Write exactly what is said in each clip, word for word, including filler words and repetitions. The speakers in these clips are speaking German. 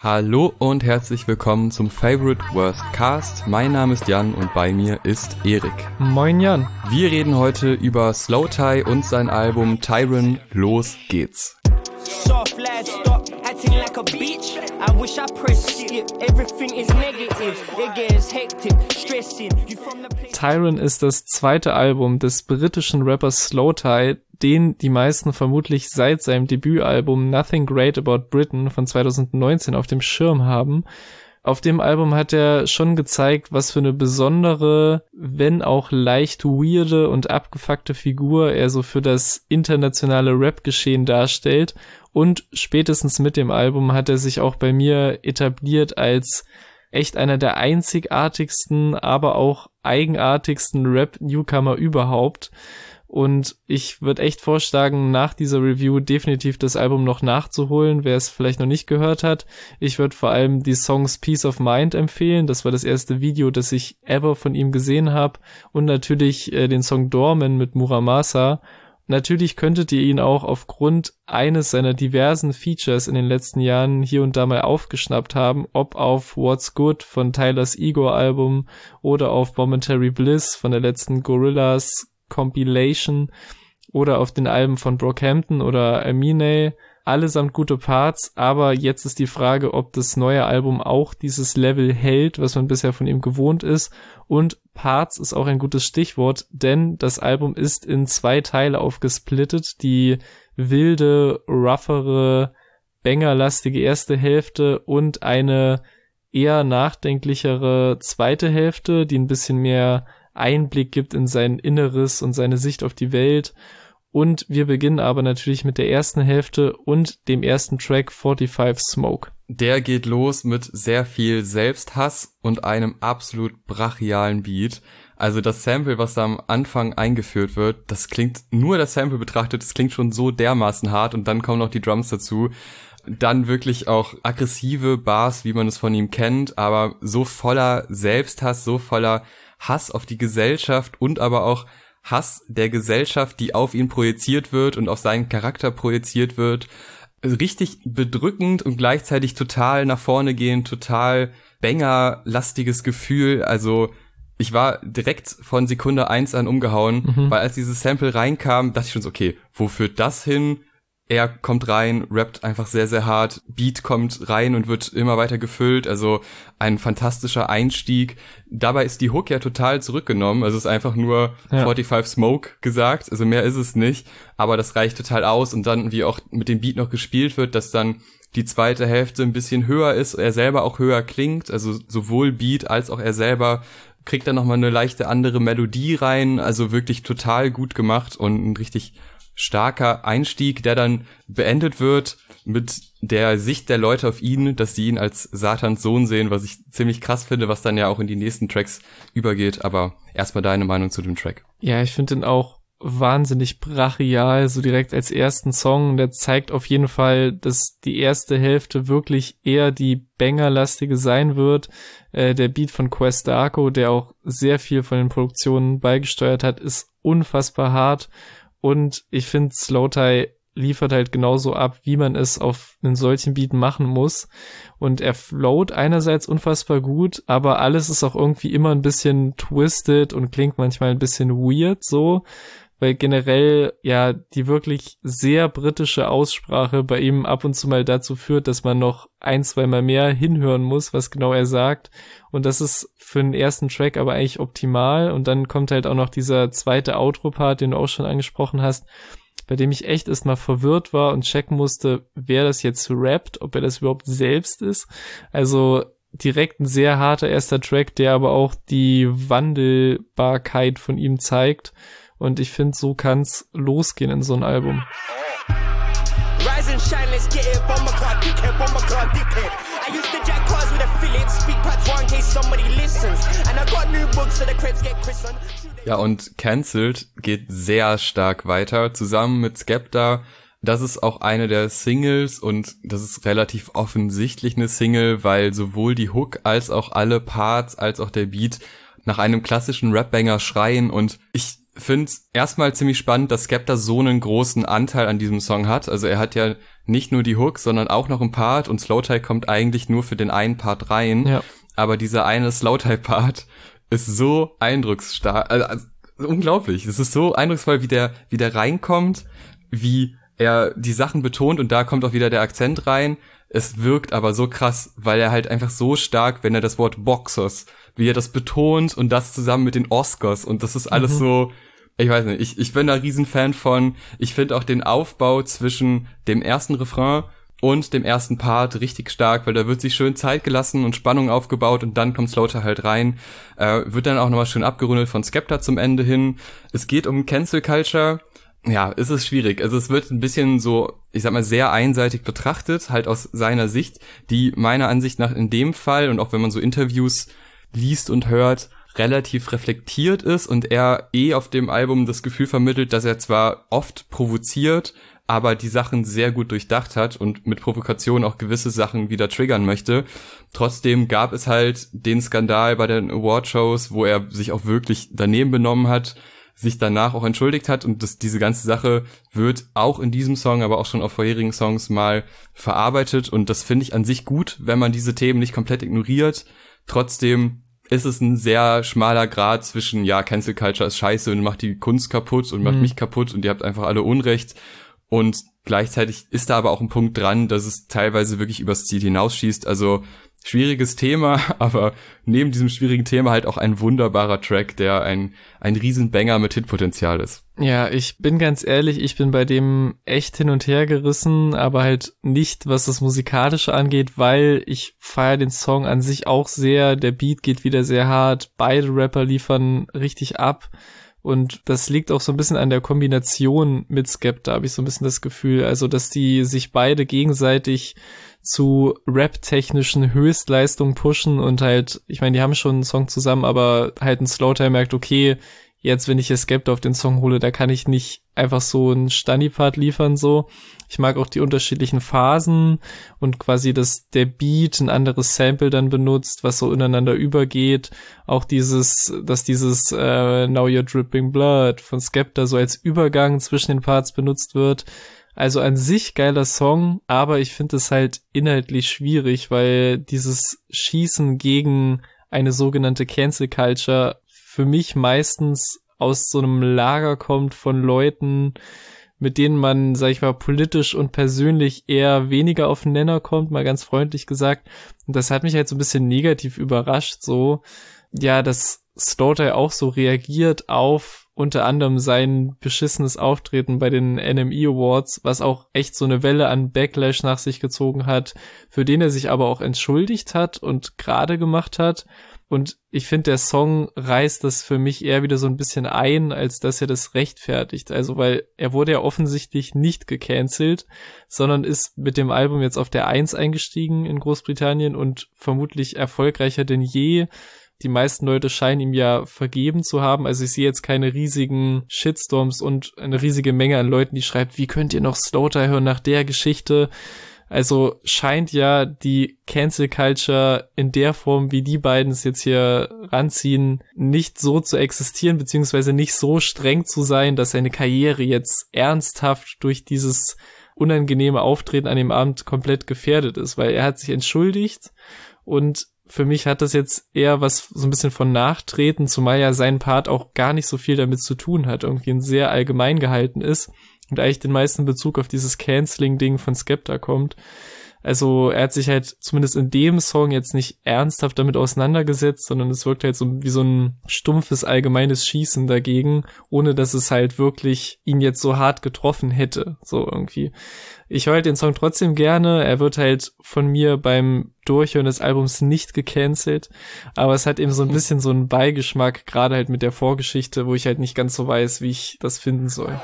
Hallo und herzlich willkommen zum Favorite Worst Cast. Mein Name ist Jan und bei mir ist Erik. Moin Jan. Wir reden heute über Slowthai und sein Album Tyron. Los geht's. Tyron ist das zweite Album des britischen Rappers Slowthai, den die meisten vermutlich seit seinem Debütalbum Nothing Great About Britain von zwanzig neunzehn auf dem Schirm haben. Auf dem Album hat er schon gezeigt, was für eine besondere, wenn auch leicht weirde und abgefuckte Figur er so für das internationale Rap-Geschehen darstellt. Und spätestens mit dem Album hat er sich auch bei mir etabliert als echt einer der einzigartigsten, aber auch eigenartigsten Rap-Newcomer überhaupt. Und ich würde echt vorschlagen, nach dieser Review definitiv das Album noch nachzuholen, wer es vielleicht noch nicht gehört hat. Ich würde vor allem die Songs Peace of Mind empfehlen. Das war das erste Video, das ich ever von ihm gesehen habe. Und natürlich äh, den Song Dorman mit Muramasa. Natürlich könntet ihr ihn auch aufgrund eines seiner diversen Features in den letzten Jahren hier und da mal aufgeschnappt haben, ob auf What's Good von Tyler's Ego-Album oder auf Momentary Bliss von der letzten Gorillaz Compilation oder auf den Alben von Brockhampton oder Eminem. Allesamt gute Parts, aber jetzt ist die Frage, ob das neue Album auch dieses Level hält, was man bisher von ihm gewohnt ist. Und Parts ist auch ein gutes Stichwort, denn das Album ist in zwei Teile aufgesplittet. Die wilde, roughere, bangerlastige erste Hälfte und eine eher nachdenklichere zweite Hälfte, die ein bisschen mehr Einblick gibt in sein Inneres und seine Sicht auf die Welt. Und wir beginnen aber natürlich mit der ersten Hälfte und dem ersten Track forty-five Smoke. Der geht los mit sehr viel Selbsthass und einem absolut brachialen Beat. Also das Sample, was da am Anfang eingeführt wird, das klingt, nur das Sample betrachtet, das klingt schon so dermaßen hart und dann kommen noch die Drums dazu. Dann wirklich auch aggressive Bars, wie man es von ihm kennt, aber so voller Selbsthass, so voller Hass auf die Gesellschaft und aber auch Hass der Gesellschaft, die auf ihn projiziert wird und auf seinen Charakter projiziert wird. Richtig bedrückend und gleichzeitig total nach vorne gehend, total banger-lastiges Gefühl. Also ich war direkt von Sekunde eins an umgehauen, mhm. weil als dieses Sample reinkam, dachte ich schon so, okay, wo führt das hin? Er kommt rein, rappt einfach sehr, sehr hart, Beat kommt rein und wird immer weiter gefüllt, also ein fantastischer Einstieg. Dabei ist die Hook ja total zurückgenommen, also es ist einfach nur ja. forty-five Smoke gesagt, also mehr ist es nicht, aber das reicht total aus und dann, wie auch mit dem Beat noch gespielt wird, dass dann die zweite Hälfte ein bisschen höher ist, er selber auch höher klingt, also sowohl Beat als auch er selber kriegt dann nochmal eine leichte andere Melodie rein, also wirklich total gut gemacht und ein richtig starker Einstieg, der dann beendet wird mit der Sicht der Leute auf ihn, dass sie ihn als Satans Sohn sehen, was ich ziemlich krass finde, was dann ja auch in die nächsten Tracks übergeht. Aber erstmal deine Meinung zu dem Track. Ja, ich finde den auch wahnsinnig brachial, so direkt als ersten Song. Der zeigt auf jeden Fall, dass die erste Hälfte wirklich eher die bangerlastige sein wird. Äh, der Beat von Quest Darko, der auch sehr viel von den Produktionen beigesteuert hat, ist unfassbar hart. Und ich finde, Slowthai liefert halt genauso ab, wie man es auf einen solchen Beat machen muss. Und er float einerseits unfassbar gut, aber alles ist auch irgendwie immer ein bisschen twisted und klingt manchmal ein bisschen weird so. Weil generell ja die wirklich sehr britische Aussprache bei ihm ab und zu mal dazu führt, dass man noch ein, zwei Mal mehr hinhören muss, was genau er sagt. Und das ist für den ersten Track aber eigentlich optimal. Und dann kommt halt auch noch dieser zweite Outro-Part, den du auch schon angesprochen hast, bei dem ich echt erstmal verwirrt war und checken musste, wer das jetzt rappt, ob er das überhaupt selbst ist. Also direkt ein sehr harter erster Track, der aber auch die Wandelbarkeit von ihm zeigt. Und ich finde, so kann's losgehen in so ein Album. Ja, und Cancelled geht sehr stark weiter, zusammen mit Skepta. Das ist auch eine der Singles und das ist relativ offensichtlich eine Single, weil sowohl die Hook als auch alle Parts, als auch der Beat nach einem klassischen Rap-Banger schreien und ich finde es erstmal ziemlich spannend, dass Skepta so einen großen Anteil an diesem Song hat. Also er hat ja nicht nur die Hook, sondern auch noch ein Part und Slowthai kommt eigentlich nur für den einen Part rein. Ja. Aber dieser eine Slowthai-Part ist so eindrucksstark, also, also unglaublich. Es ist so eindrucksvoll, wie der, wie der reinkommt, wie er die Sachen betont und da kommt auch wieder der Akzent rein. Es wirkt aber so krass, weil er halt einfach so stark, wenn er das Wort Boxers, wie er das betont und das zusammen mit den Oscars und das ist alles mhm. so, ich weiß nicht, ich, ich bin da riesen Fan von. Ich finde auch den Aufbau zwischen dem ersten Refrain und dem ersten Part richtig stark, weil da wird sich schön Zeit gelassen und Spannung aufgebaut und dann kommt Slowthai halt rein. Äh, wird dann auch nochmal schön abgerundet von Skepta zum Ende hin. Es geht um Cancel Culture. Ja, es ist schwierig. Also es wird ein bisschen so, ich sag mal, sehr einseitig betrachtet, halt aus seiner Sicht, die meiner Ansicht nach in dem Fall und auch wenn man so Interviews liest und hört, relativ reflektiert ist und er eh auf dem Album das Gefühl vermittelt, dass er zwar oft provoziert, aber die Sachen sehr gut durchdacht hat und mit Provokation auch gewisse Sachen wieder triggern möchte. Trotzdem gab es halt den Skandal bei den Awardshows, wo er sich auch wirklich daneben benommen hat, sich danach auch entschuldigt hat und das, diese ganze Sache wird auch in diesem Song, aber auch schon auf vorherigen Songs mal verarbeitet und das finde ich an sich gut, wenn man diese Themen nicht komplett ignoriert. Trotzdem ist es ein sehr schmaler Grad zwischen, ja, Cancel Culture ist scheiße und macht die Kunst kaputt und macht mhm. mich kaputt und ihr habt einfach alle Unrecht. Und gleichzeitig ist da aber auch ein Punkt dran, dass es teilweise wirklich übers Ziel hinausschießt. Also schwieriges Thema, aber neben diesem schwierigen Thema halt auch ein wunderbarer Track, der ein ein Riesenbanger mit Hitpotenzial ist. Ja, ich bin ganz ehrlich, ich bin bei dem echt hin und her gerissen, aber halt nicht, was das Musikalische angeht, weil ich feiere den Song an sich auch sehr, der Beat geht wieder sehr hart, beide Rapper liefern richtig ab. Und das liegt auch so ein bisschen an der Kombination mit Skepta, habe ich so ein bisschen das Gefühl. Also, dass die sich beide gegenseitig zu rap-technischen Höchstleistungen pushen und halt, ich meine, die haben schon einen Song zusammen, aber halt ein Slowthai merkt, okay, jetzt, wenn ich hier Skepta auf den Song hole, da kann ich nicht einfach so einen Stani-Part liefern, so. Ich mag auch die unterschiedlichen Phasen und quasi, dass der Beat ein anderes Sample dann benutzt, was so ineinander übergeht. Auch dieses, dass dieses äh, Now You're Dripping Blood von Skepta so als Übergang zwischen den Parts benutzt wird. Also an sich geiler Song, aber ich finde es halt inhaltlich schwierig, weil dieses Schießen gegen eine sogenannte Cancel Culture für mich meistens aus so einem Lager kommt von Leuten, mit denen man, sag ich mal, politisch und persönlich eher weniger auf den Nenner kommt, mal ganz freundlich gesagt. Und das hat mich halt so ein bisschen negativ überrascht, so, ja, dass Slowthai auch so reagiert auf unter anderem sein beschissenes Auftreten bei den N M E Awards, was auch echt so eine Welle an Backlash nach sich gezogen hat, für den er sich aber auch entschuldigt hat und gerade gemacht hat. Und ich finde, der Song reißt das für mich eher wieder so ein bisschen ein, als dass er das rechtfertigt. Also, weil er wurde ja offensichtlich nicht gecancelt, sondern ist mit dem Album jetzt auf der Eins eingestiegen in Großbritannien und vermutlich erfolgreicher denn je. Die meisten Leute scheinen ihm ja vergeben zu haben. Also ich sehe jetzt keine riesigen Shitstorms und eine riesige Menge an Leuten, die schreibt, wie könnt ihr noch Slowthai hören nach der Geschichte? Also scheint ja die Cancel Culture in der Form, wie die beiden es jetzt hier ranziehen, nicht so zu existieren, beziehungsweise nicht so streng zu sein, dass seine Karriere jetzt ernsthaft durch dieses unangenehme Auftreten an dem Abend komplett gefährdet ist, weil er hat sich entschuldigt und für mich hat das jetzt eher was so ein bisschen von Nachtreten, zumal ja sein Part auch gar nicht so viel damit zu tun hat, irgendwie ein sehr allgemein gehalten ist und eigentlich den meisten Bezug auf dieses Canceling-Ding von Skepta kommt. Also er hat sich halt zumindest in dem Song jetzt nicht ernsthaft damit auseinandergesetzt, sondern es wirkt halt so wie so ein stumpfes allgemeines Schießen dagegen, ohne dass es halt wirklich ihn jetzt so hart getroffen hätte, so irgendwie. Ich höre halt den Song trotzdem gerne, er wird halt von mir beim Durchhören des Albums nicht gecancelt, aber es hat eben so ein bisschen so einen Beigeschmack, gerade halt mit der Vorgeschichte, wo ich halt nicht ganz so weiß, wie ich das finden soll.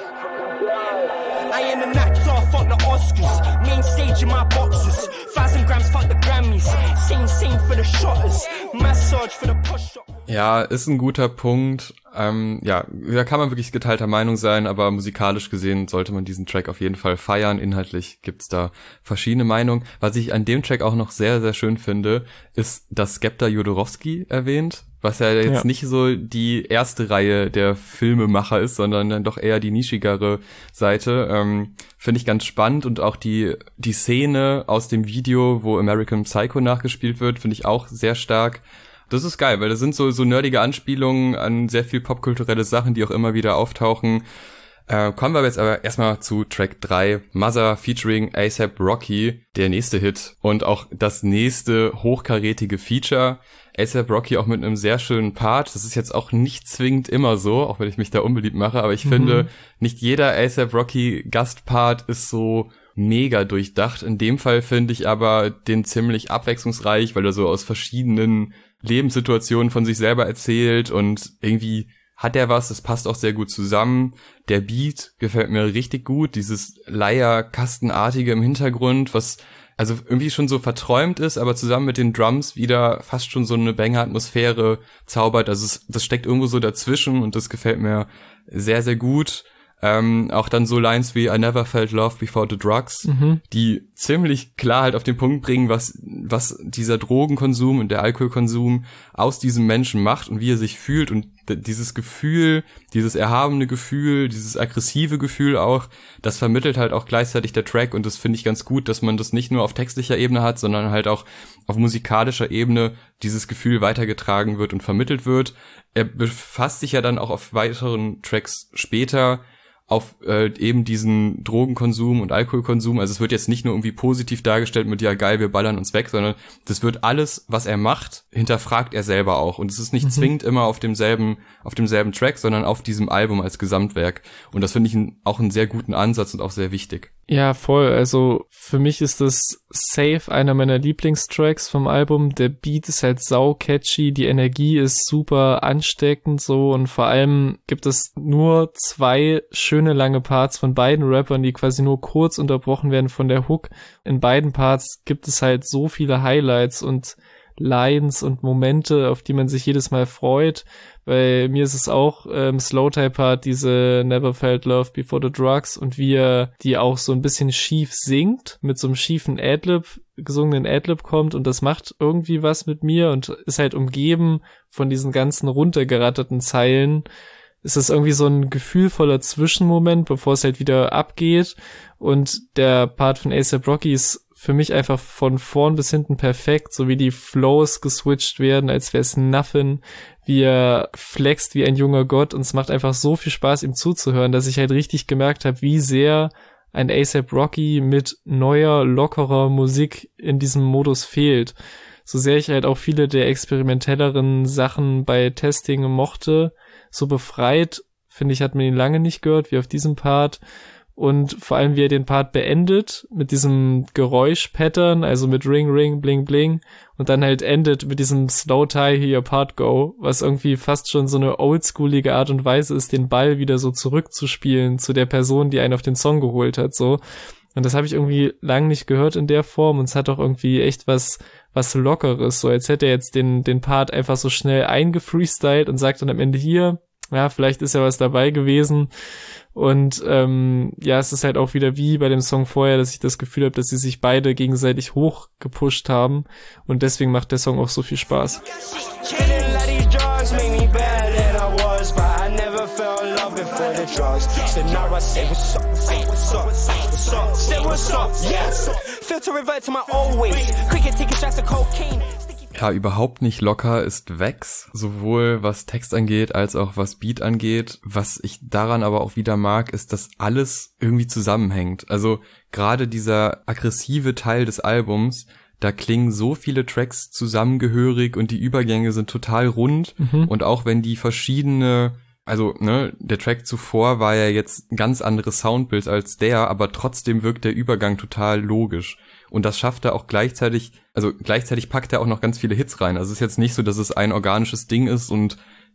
Ja, ist ein guter Punkt, Ähm, ja, da kann man wirklich geteilter Meinung sein, aber musikalisch gesehen sollte man diesen Track auf jeden Fall feiern. Inhaltlich gibt's da verschiedene Meinungen. Was ich an dem Track auch noch sehr, sehr schön finde, ist, dass Skepta Jodorowsky erwähnt, was ja jetzt ja. nicht so die erste Reihe der Filmemacher ist, sondern dann doch eher die nischigere Seite. Ähm, finde ich ganz spannend, und auch die die Szene aus dem Video, wo American Psycho nachgespielt wird, finde ich auch sehr stark. Das ist geil, weil das sind so so nerdige Anspielungen an sehr viel popkulturelle Sachen, die auch immer wieder auftauchen. Äh, kommen wir jetzt aber erstmal zu Track drei, Mother featuring A$AP Rocky, der nächste Hit und auch das nächste hochkarätige Feature. A$AP Rocky auch mit einem sehr schönen Part. Das ist jetzt auch nicht zwingend immer so, auch wenn ich mich da unbeliebt mache, aber ich mhm. finde, nicht jeder A$AP Rocky Gastpart ist so mega durchdacht. In dem Fall finde ich aber den ziemlich abwechslungsreich, weil er so aus verschiedenen Lebenssituationen von sich selber erzählt, und irgendwie hat er was, das passt auch sehr gut zusammen. Der Beat gefällt mir richtig gut, dieses Leierkastenartige im Hintergrund, was also irgendwie schon so verträumt ist, aber zusammen mit den Drums wieder fast schon so eine Banger-Atmosphäre zaubert. Also es, das steckt irgendwo so dazwischen, und das gefällt mir sehr, sehr gut. Ähm, auch dann so Lines wie I never felt love before the drugs, mhm. die ziemlich klar halt auf den Punkt bringen, was was dieser Drogenkonsum und der Alkoholkonsum aus diesem Menschen macht und wie er sich fühlt, und d- dieses Gefühl, dieses erhabene Gefühl, dieses aggressive Gefühl auch, das vermittelt halt auch gleichzeitig der Track, und das finde ich ganz gut, dass man das nicht nur auf textlicher Ebene hat, sondern halt auch auf musikalischer Ebene dieses Gefühl weitergetragen wird und vermittelt wird. Er befasst sich ja dann auch auf weiteren Tracks später auf äh, eben diesen Drogenkonsum und Alkoholkonsum. Also es wird jetzt nicht nur irgendwie positiv dargestellt mit, ja geil, wir ballern uns weg, sondern das wird alles, was er macht, hinterfragt er selber auch. Und es ist nicht mhm. zwingend immer auf demselben auf demselben Track, sondern auf diesem Album als Gesamtwerk. Und das finde ich ein, auch einen sehr guten Ansatz und auch sehr wichtig. Ja, voll. Also für mich ist das safe einer meiner Lieblingstracks vom Album. Der Beat ist halt sau catchy, die Energie ist super ansteckend so, und vor allem gibt es nur zwei schöne lange Parts von beiden Rappern, die quasi nur kurz unterbrochen werden von der Hook. In beiden Parts gibt es halt so viele Highlights und Lines und Momente, auf die man sich jedes Mal freut. Bei mir ist es auch ähm, Slowthai-Part, diese Never Felt Love Before the Drugs, und wie er die auch so ein bisschen schief singt, mit so einem schiefen Adlib, gesungenen Adlib kommt, und das macht irgendwie was mit mir und ist halt umgeben von diesen ganzen runtergeratterten Zeilen. Es ist irgendwie so ein gefühlvoller Zwischenmoment, bevor es halt wieder abgeht, und der Part von A$AP Rocky ist für mich einfach von vorn bis hinten perfekt, so wie die Flows geswitcht werden, als wäre es nothing, wie er flext wie ein junger Gott, und es macht einfach so viel Spaß, ihm zuzuhören, dass ich halt richtig gemerkt habe, wie sehr ein A$AP Rocky mit neuer, lockerer Musik in diesem Modus fehlt. So sehr ich halt auch viele der experimentelleren Sachen bei Testing mochte, so befreit, finde ich, hat man ihn lange nicht gehört, wie auf diesem Part. Und vor allem, wie er den Part beendet, mit diesem Geräusch-Pattern, also mit Ring, Ring, Bling, Bling, und dann halt endet mit diesem Slow-Tie, Here Your Part Go, was irgendwie fast schon so eine oldschoolige Art und Weise ist, den Ball wieder so zurückzuspielen zu der Person, die einen auf den Song geholt hat, so. Und das habe ich irgendwie lang nicht gehört in der Form, und es hat auch irgendwie echt was was Lockeres, so als hätte er jetzt den den Part einfach so schnell eingefreestylt und sagt dann am Ende hier, ja, vielleicht ist ja was dabei gewesen. Und ähm, ja, es ist halt auch wieder wie bei dem Song vorher, dass ich das Gefühl habe, dass sie sich beide gegenseitig hochgepusht haben, und deswegen macht der Song auch so viel Spaß. Ja, überhaupt nicht locker ist Vex, sowohl was Text angeht, als auch was Beat angeht. Was ich daran aber auch wieder mag, ist, dass alles irgendwie zusammenhängt. Also gerade dieser aggressive Teil des Albums, da klingen so viele Tracks zusammengehörig und die Übergänge sind total rund. Mhm. Und auch wenn die verschiedene, also ne, der Track zuvor war ja jetzt ein ganz anderes Soundbild als der, aber trotzdem wirkt der Übergang total logisch. Und das schafft er auch gleichzeitig, also gleichzeitig packt er auch noch ganz viele Hits rein. Also es ist jetzt nicht so, dass es ein organisches Ding ist und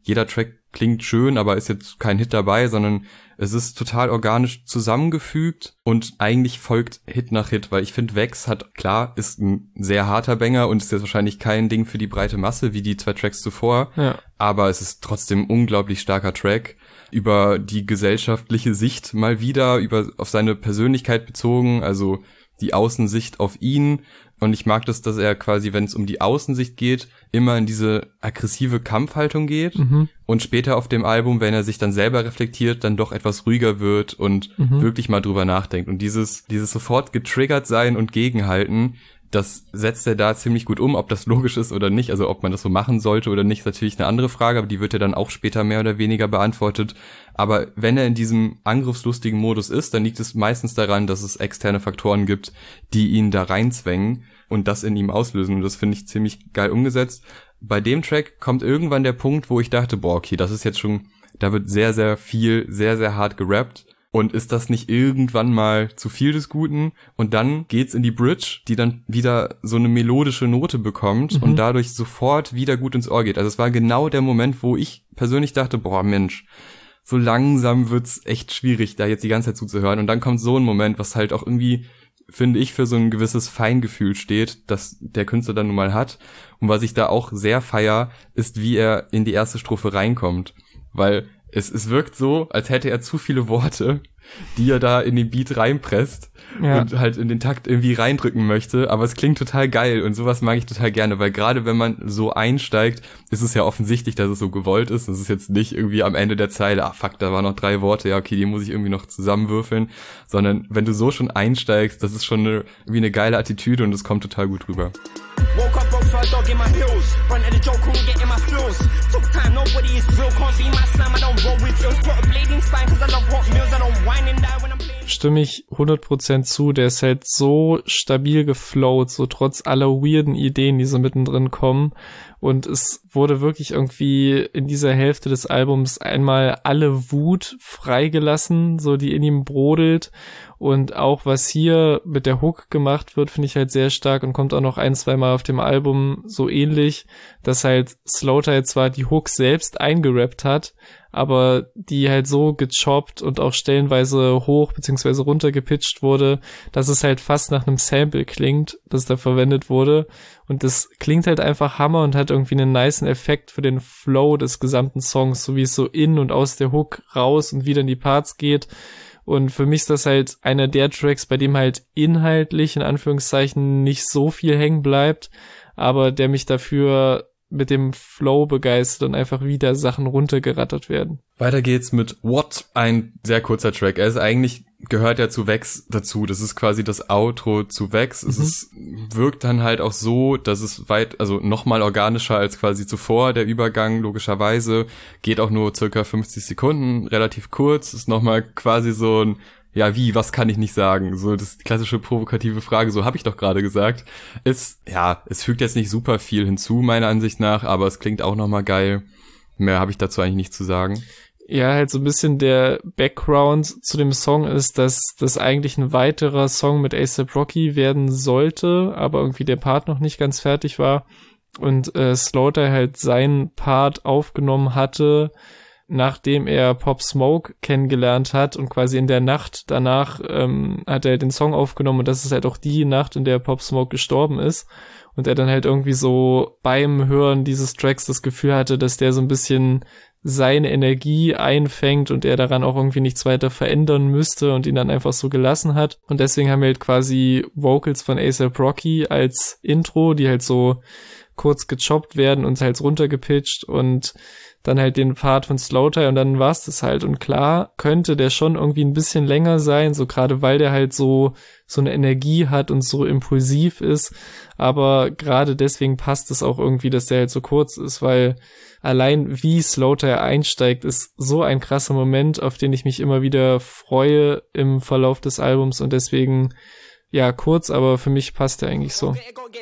jeder Track klingt schön, aber ist jetzt kein Hit dabei, sondern es ist total organisch zusammengefügt und eigentlich folgt Hit nach Hit, weil ich finde, Vex hat, klar, ist ein sehr harter Banger und ist jetzt wahrscheinlich kein Ding für die breite Masse, wie die zwei Tracks zuvor, ja. aber es ist trotzdem ein unglaublich starker Track, über die gesellschaftliche Sicht mal wieder, über auf seine Persönlichkeit bezogen, also die Außensicht auf ihn. Und ich mag das, dass er quasi, wenn es um die Außensicht geht, immer in diese aggressive Kampfhaltung geht mhm. und später auf dem Album, wenn er sich dann selber reflektiert, dann doch etwas ruhiger wird und mhm. wirklich mal drüber nachdenkt. Und dieses dieses sofort getriggert sein und gegenhalten, das setzt er da ziemlich gut um. Ob das logisch ist oder nicht, also ob man das so machen sollte oder nicht, ist natürlich eine andere Frage, aber die wird ja dann auch später mehr oder weniger beantwortet. Aber wenn er in diesem angriffslustigen Modus ist, dann liegt es meistens daran, dass es externe Faktoren gibt, die ihn da reinzwängen und das in ihm auslösen. Und das finde ich ziemlich geil umgesetzt. Bei dem Track kommt irgendwann der Punkt, wo ich dachte, boah, okay, das ist jetzt schon, da wird sehr, sehr viel, sehr, sehr hart gerappt. Und ist das nicht irgendwann mal zu viel des Guten? Und dann geht's in die Bridge, die dann wieder so eine melodische Note bekommt mhm. und dadurch sofort wieder gut ins Ohr geht. Also es war genau der Moment, wo ich persönlich dachte, boah, Mensch, so langsam wird's echt schwierig, da jetzt die ganze Zeit zuzuhören. Und dann kommt so ein Moment, was halt auch irgendwie, finde ich, für so ein gewisses Feingefühl steht, das der Künstler dann nun mal hat. Und was ich da auch sehr feier, ist, wie er in die erste Strophe reinkommt. Weil Es, es wirkt so, als hätte er zu viele Worte, die er da in den Beat reinpresst ja. und halt in den Takt irgendwie reindrücken möchte, aber es klingt total geil und sowas mag ich total gerne, weil gerade wenn man so einsteigt, ist es ja offensichtlich, dass es so gewollt ist. Es ist jetzt nicht irgendwie am Ende der Zeile, ah fuck, da waren noch drei Worte, ja okay, die muss ich irgendwie noch zusammenwürfeln, sondern wenn du so schon einsteigst, das ist schon eine, wie eine geile Attitüde und es kommt total gut rüber. Woke up, broke for a dog in my heels. Run to the joke, couldn't get in my feels. Took time, nobody is real. Can't be my slam, I don't roll with feels. Got a bleeding spine, cause I love hot meals. I don't whine and die when I'm playing. Stimme ich hundert Prozent zu. Der ist halt so stabil geflowt, so trotz aller weirden Ideen, die so mittendrin kommen. Und es wurde wirklich irgendwie in dieser Hälfte des Albums einmal alle Wut freigelassen, so die in ihm brodelt. Und auch was hier mit der Hook gemacht wird, finde ich halt sehr stark und kommt auch noch ein, zwei Mal auf dem Album so ähnlich, dass halt Slowthai zwar die Hook selbst eingerappt hat, aber die halt so gechoppt und auch stellenweise hoch bzw. runter gepitcht wurde, dass es halt fast nach einem Sample klingt, das da verwendet wurde. Und das klingt halt einfach Hammer und hat irgendwie einen nicen Effekt für den Flow des gesamten Songs, so wie es so in und aus der Hook raus und wieder in die Parts geht. Und für mich ist das halt einer der Tracks, bei dem halt inhaltlich in Anführungszeichen nicht so viel hängen bleibt, aber der mich dafür mit dem Flow begeistert und einfach wieder Sachen runtergerattert werden. Weiter geht's mit What, ein sehr kurzer Track. Er ist eigentlich, gehört ja zu Vex dazu. Das ist quasi das Outro zu Vex. Mhm. Es ist, wirkt dann halt auch so, dass es weit, also nochmal organischer als quasi zuvor. Der Übergang, logischerweise, geht auch nur circa fünfzig Sekunden, relativ kurz. Ist nochmal quasi so ein, ja, wie, was kann ich nicht sagen? So, das ist die klassische provokative Frage, so habe ich doch gerade gesagt. Es, ja, es fügt jetzt nicht super viel hinzu, meiner Ansicht nach, aber es klingt auch nochmal geil. Mehr habe ich dazu eigentlich nicht zu sagen. Ja, halt so ein bisschen der Background zu dem Song ist, dass das eigentlich ein weiterer Song mit A$AP Rocky werden sollte, aber irgendwie der Part noch nicht ganz fertig war und äh, Slowthai halt seinen Part aufgenommen hatte, nachdem er Pop Smoke kennengelernt hat und quasi in der Nacht danach ähm, hat er den Song aufgenommen und das ist halt auch die Nacht, in der Pop Smoke gestorben ist und er dann halt irgendwie so beim Hören dieses Tracks das Gefühl hatte, dass der so ein bisschen seine Energie einfängt und er daran auch irgendwie nichts weiter verändern müsste und ihn dann einfach so gelassen hat und deswegen haben wir halt quasi Vocals von A$AP Rocky als Intro, die halt so kurz gechoppt werden und halt runtergepitcht und dann halt den Part von Slowthai und dann war's das halt. Und klar könnte der schon irgendwie ein bisschen länger sein, so gerade weil der halt so so eine Energie hat und so impulsiv ist, aber gerade deswegen passt es auch irgendwie, dass der halt so kurz ist, weil allein wie Slowthai einsteigt, ist so ein krasser Moment, auf den ich mich immer wieder freue im Verlauf des Albums und deswegen, ja, kurz, aber für mich passt der eigentlich so.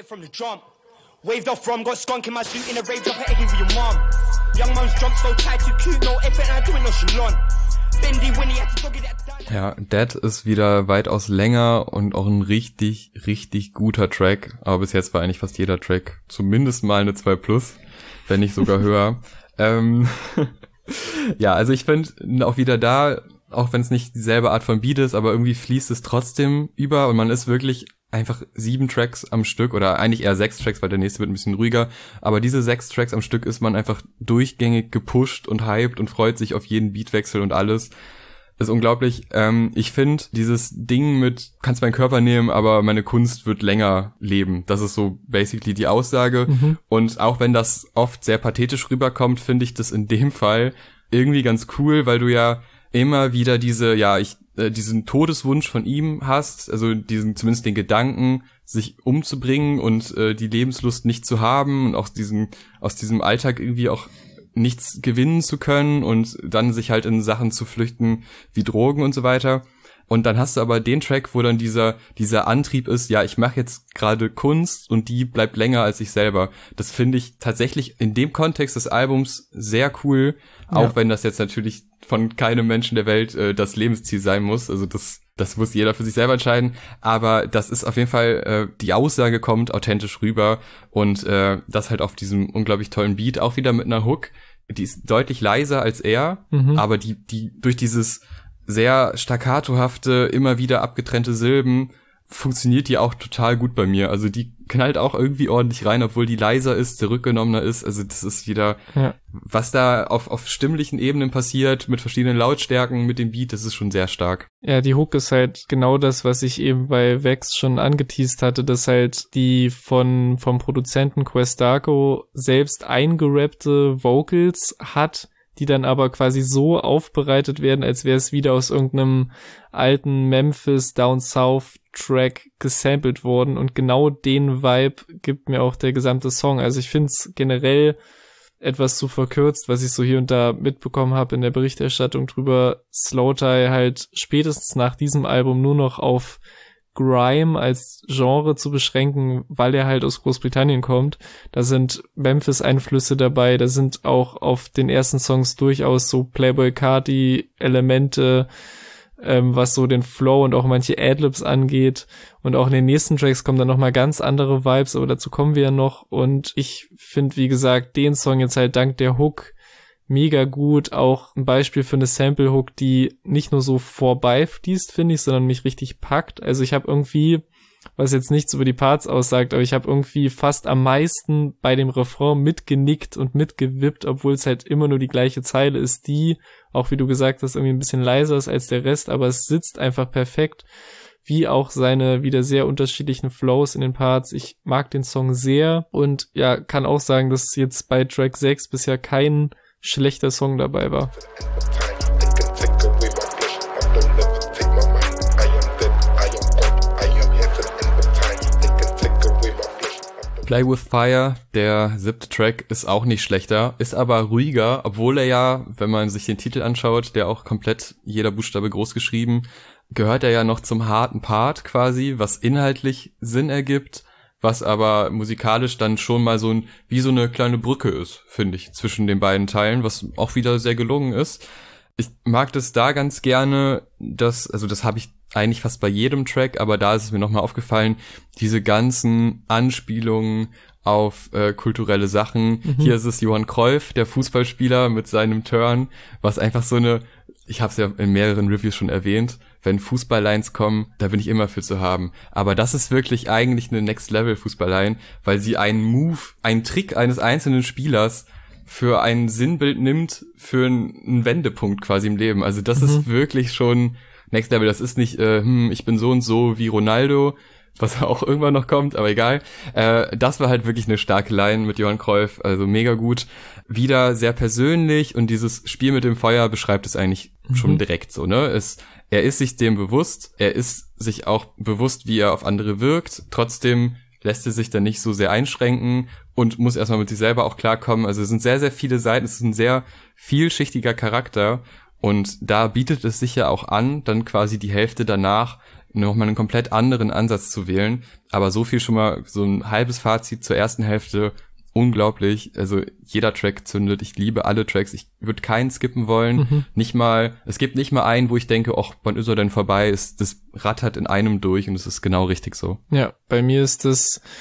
Waved off from, got skunk in my suit in a rave drop, eggy with your mom. Young man's drunk, so tight, too cute, no effort, and I do it no shalon. Bendy, Winnie, had to doggy that down. Ja, Dead ist wieder weitaus länger und auch ein richtig, richtig guter Track. Aber bis jetzt war eigentlich fast jeder Track zumindest mal eine zwei plus, wenn nicht sogar höher. Ähm, ja, also ich finde auch wieder da, auch wenn es nicht dieselbe Art von Beat ist, aber irgendwie fließt es trotzdem über und man ist wirklich einfach sieben Tracks am Stück oder eigentlich eher sechs Tracks, weil der nächste wird ein bisschen ruhiger, aber diese sechs Tracks am Stück ist man einfach durchgängig gepusht und hyped und freut sich auf jeden Beatwechsel und alles. Das ist unglaublich. Ähm, ich finde dieses Ding mit, kannst meinen Körper nehmen, aber meine Kunst wird länger leben. Das ist so basically die Aussage. Mhm. Und auch wenn das oft sehr pathetisch rüberkommt, finde ich das in dem Fall irgendwie ganz cool, weil du ja immer wieder diese, ja, ich, äh, diesen Todeswunsch von ihm hast, also diesen, zumindest den Gedanken, sich umzubringen und äh, die Lebenslust nicht zu haben und auch diesen, aus diesem Alltag irgendwie auch nichts gewinnen zu können und dann sich halt in Sachen zu flüchten wie Drogen und so weiter. Und dann hast du aber den Track, wo dann dieser dieser Antrieb ist, ja, ich mache jetzt gerade Kunst und die bleibt länger als ich selber. Das finde ich tatsächlich in dem Kontext des Albums sehr cool, auch ja. wenn das jetzt natürlich von keinem Menschen der Welt äh, das Lebensziel sein muss. Also das das muss jeder für sich selber entscheiden. Aber das ist auf jeden Fall, äh, die Aussage kommt authentisch rüber und äh, das halt auf diesem unglaublich tollen Beat, auch wieder mit einer Hook. Die ist deutlich leiser als er, mhm. aber die die durch dieses sehr staccatohafte, immer wieder abgetrennte Silben funktioniert die auch total gut bei mir. Also die knallt auch irgendwie ordentlich rein, obwohl die leiser ist, zurückgenommener ist. Also das ist wieder, ja. was da auf auf stimmlichen Ebenen passiert, mit verschiedenen Lautstärken, mit dem Beat, das ist schon sehr stark. Ja, die Hook ist halt genau das, was ich eben bei Vex schon angeteast hatte, dass halt die von vom Produzenten Questaco selbst eingerappte Vocals hat, die dann aber quasi so aufbereitet werden, als wäre es wieder aus irgendeinem alten Memphis Down South Track gesampelt worden und genau den Vibe gibt mir auch der gesamte Song. Also ich finde es generell etwas zu verkürzt, was ich so hier und da mitbekommen habe in der Berichterstattung drüber, Slowthai halt spätestens nach diesem Album nur noch auf Grime als Genre zu beschränken, weil er halt aus Großbritannien kommt. Da sind Memphis-Einflüsse dabei, da sind auch auf den ersten Songs durchaus so Playboi Carti-Elemente, ähm, was so den Flow und auch manche Adlibs angeht. Und auch in den nächsten Tracks kommen dann nochmal ganz andere Vibes, aber dazu kommen wir ja noch. Und ich finde, wie gesagt, den Song jetzt halt dank der Hook mega gut, auch ein Beispiel für eine Sample-Hook, die nicht nur so vorbeifließt, finde ich, sondern mich richtig packt. Also ich habe irgendwie, was jetzt nichts über die Parts aussagt, aber ich habe irgendwie fast am meisten bei dem Refrain mitgenickt und mitgewippt, obwohl es halt immer nur die gleiche Zeile ist, die, auch wie du gesagt hast, irgendwie ein bisschen leiser ist als der Rest, aber es sitzt einfach perfekt, wie auch seine wieder sehr unterschiedlichen Flows in den Parts. Ich mag den Song sehr und ja, kann auch sagen, dass jetzt bei Track sechs bisher kein schlechter Song dabei war. Play with Fire, der siebte Track, ist auch nicht schlechter, ist aber ruhiger, obwohl er ja, wenn man sich den Titel anschaut, der auch komplett jeder Buchstabe groß geschrieben, gehört er ja noch zum harten Part quasi, was inhaltlich Sinn ergibt, was aber musikalisch dann schon mal so ein, wie so eine kleine Brücke ist, finde ich, zwischen den beiden Teilen, was auch wieder sehr gelungen ist. Ich mag das da ganz gerne, dass, also das habe ich eigentlich fast bei jedem Track, aber da ist es mir nochmal aufgefallen, diese ganzen Anspielungen auf äh, kulturelle Sachen. Mhm. Hier ist es Johann Cruyff, der Fußballspieler mit seinem Turn, was einfach so eine, ich habe es ja in mehreren Reviews schon erwähnt, wenn Fußballlines kommen, da bin ich immer für zu haben. Aber das ist wirklich eigentlich eine Next-Level-Fußballline, weil sie einen Move, einen Trick eines einzelnen Spielers für ein Sinnbild nimmt, für einen Wendepunkt quasi im Leben. Also das mhm. ist wirklich schon Next Level. Das ist nicht, äh, hm, ich bin so und so wie Ronaldo, was auch irgendwann noch kommt, aber egal. Äh, das war halt wirklich eine starke Line mit Johann Cruyff, also mega gut. Wieder sehr persönlich und dieses Spiel mit dem Feuer beschreibt es eigentlich mhm. schon direkt so, ne? Es, er ist sich dem bewusst, er ist sich auch bewusst, wie er auf andere wirkt, trotzdem lässt er sich dann nicht so sehr einschränken und muss erstmal mit sich selber auch klarkommen. Also es sind sehr, sehr viele Seiten, es ist ein sehr vielschichtiger Charakter und da bietet es sich ja auch an, dann quasi die Hälfte danach nochmal einen komplett anderen Ansatz zu wählen. Aber so viel schon mal, so ein halbes Fazit zur ersten Hälfte, unglaublich. Also jeder Track zündet, ich liebe alle Tracks, ich würde keinen skippen wollen. Mhm. Nicht mal, es gibt nicht mal einen, wo ich denke, ach, wann ist er denn vorbei? Es, das rattert in einem durch und es ist genau richtig so. Ja, bei mir ist das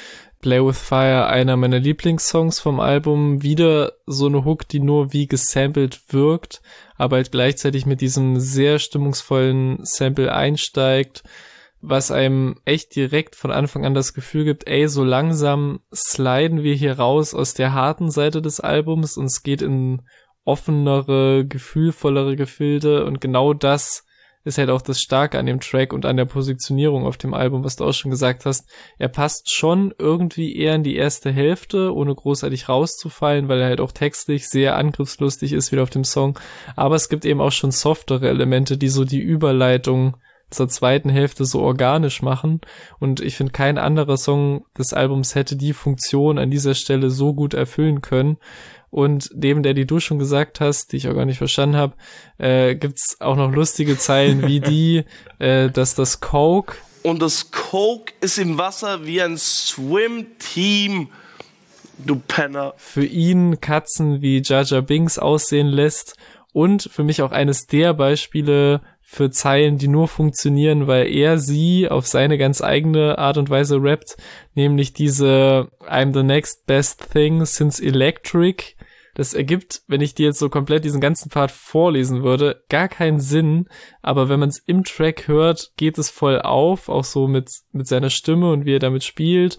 Play with Fire einer meiner Lieblingssongs vom Album. Wieder so eine Hook, die nur wie gesampelt wirkt, aber halt gleichzeitig mit diesem sehr stimmungsvollen Sample einsteigt, was einem echt direkt von Anfang an das Gefühl gibt, ey, so langsam sliden wir hier raus aus der harten Seite des Albums und es geht in offenere, gefühlvollere Gefilde, und genau das ist halt auch das Starke an dem Track und an der Positionierung auf dem Album, was du auch schon gesagt hast. Er passt schon irgendwie eher in die erste Hälfte, ohne großartig rauszufallen, weil er halt auch textlich sehr angriffslustig ist, wieder auf dem Song. Aber es gibt eben auch schon softere Elemente, die so die Überleitung zur zweiten Hälfte so organisch machen. Und ich finde, kein anderer Song des Albums hätte die Funktion an dieser Stelle so gut erfüllen können. Und neben der, die du schon gesagt hast, die ich auch gar nicht verstanden habe, äh, gibt's auch noch lustige Zeilen wie die, äh, dass das Coke... Und das Coke ist im Wasser wie ein Swim-Team, du Penner. ...für ihn Katzen wie Jar Jar Binks aussehen lässt. Und für mich auch eines der Beispiele für Zeilen, die nur funktionieren, weil er sie auf seine ganz eigene Art und Weise rappt, nämlich diese I'm the next best thing since electric. Das ergibt, wenn ich dir jetzt so komplett diesen ganzen Part vorlesen würde, gar keinen Sinn, aber wenn man es im Track hört, geht es voll auf, auch so mit mit seiner Stimme und wie er damit spielt.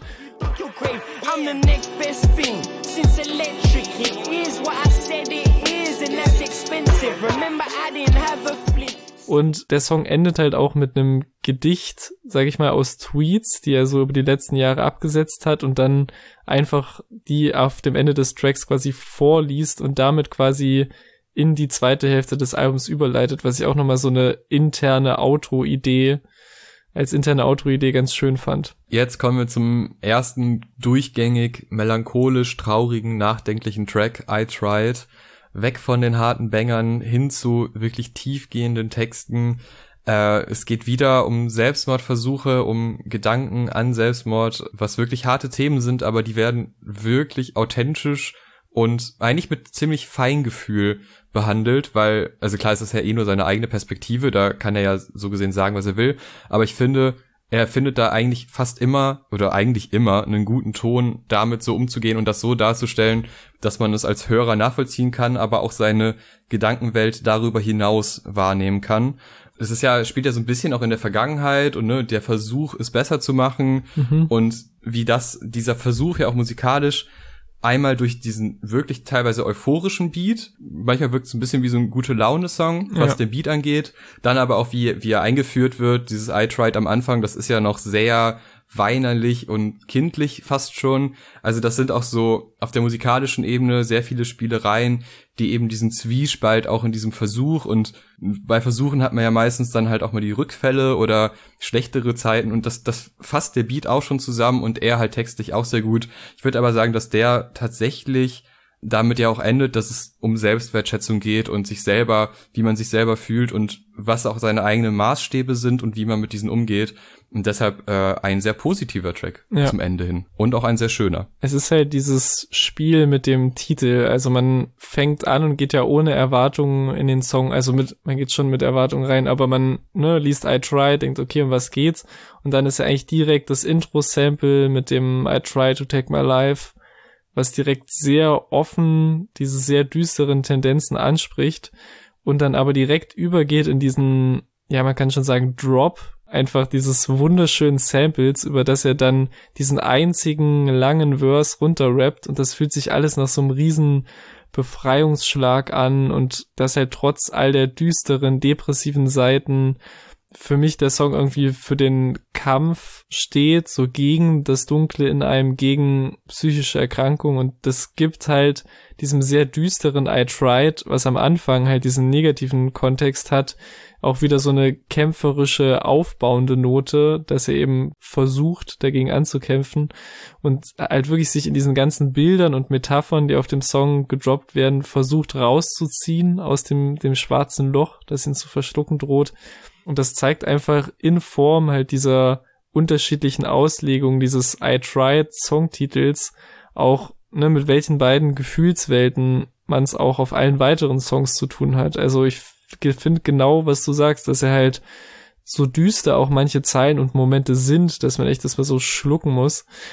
I'm the next best thing since electric. It is what I said it is and that's expensive. Remember I didn't have a flip. Und der Song endet halt auch mit einem Gedicht, sag ich mal, aus Tweets, die er so über die letzten Jahre abgesetzt hat und dann einfach die auf dem Ende des Tracks quasi vorliest und damit quasi in die zweite Hälfte des Albums überleitet, was ich auch nochmal so eine interne Outro-Idee, als interne Outro-Idee ganz schön fand. Jetzt kommen wir zum ersten durchgängig melancholisch, traurigen, nachdenklichen Track, I Tried. Weg von den harten Bangern hin zu wirklich tiefgehenden Texten. Äh, es geht wieder um Selbstmordversuche, um Gedanken an Selbstmord, was wirklich harte Themen sind, aber die werden wirklich authentisch und eigentlich mit ziemlich Feingefühl behandelt, weil, also klar ist das ja eh nur seine eigene Perspektive, da kann er ja so gesehen sagen, was er will, aber ich finde, er findet da eigentlich fast immer oder eigentlich immer einen guten Ton, damit so umzugehen und das so darzustellen, dass man es als Hörer nachvollziehen kann, aber auch seine Gedankenwelt darüber hinaus wahrnehmen kann. Es ist ja, spielt ja so ein bisschen auch in der Vergangenheit und ne, der Versuch, es besser zu machen mhm. und wie das, dieser Versuch ja auch musikalisch einmal durch diesen wirklich teilweise euphorischen Beat, manchmal wirkt es ein bisschen wie so ein Gute-Laune-Song, was ja. den Beat angeht, dann aber auch wie wie er eingeführt wird, dieses I Tried am Anfang, das ist ja noch sehr weinerlich und kindlich fast schon, also das sind auch so auf der musikalischen Ebene sehr viele Spielereien, die eben diesen Zwiespalt auch in diesem Versuch, und bei Versuchen hat man ja meistens dann halt auch mal die Rückfälle oder schlechtere Zeiten und das das fasst der Beat auch schon zusammen und er halt textlich auch sehr gut. Ich würde aber sagen, dass der tatsächlich damit ja auch endet, dass es um Selbstwertschätzung geht und sich selber, wie man sich selber fühlt und was auch seine eigenen Maßstäbe sind und wie man mit diesen umgeht. Und deshalb äh, ein sehr positiver Track ja. zum Ende hin. Und auch ein sehr schöner. Es ist halt dieses Spiel mit dem Titel. Also man fängt an und geht ja ohne Erwartungen in den Song. Also mit, man geht schon mit Erwartungen rein, aber man ne, liest I Try, denkt, okay, um was geht's? Und dann ist ja eigentlich direkt das Intro-Sample mit dem I Try to Take My Life, was direkt sehr offen diese sehr düsteren Tendenzen anspricht und dann aber direkt übergeht in diesen, ja, man kann schon sagen, Drop, einfach dieses wunderschönen Samples, über das er dann diesen einzigen langen Verse runterrappt und das fühlt sich alles nach so einem riesen Befreiungsschlag an und das halt trotz all der düsteren, depressiven Seiten für mich der Song irgendwie für den Kampf steht, so gegen das Dunkle in einem, gegen psychische Erkrankung, und das gibt halt diesem sehr düsteren I Tried, was am Anfang halt diesen negativen Kontext hat, auch wieder so eine kämpferische, aufbauende Note, dass er eben versucht, dagegen anzukämpfen und halt wirklich sich in diesen ganzen Bildern und Metaphern, die auf dem Song gedroppt werden, versucht rauszuziehen aus dem, dem schwarzen Loch, das ihn zu verschlucken droht. Und das zeigt einfach in Form halt dieser unterschiedlichen Auslegung dieses I Tried Songtitels auch, ne, mit welchen beiden Gefühlswelten man es auch auf allen weiteren Songs zu tun hat. Also ich finde genau, was du sagst, dass er halt so düster auch manche Zeilen und Momente sind, dass man echt das mal so schlucken muss.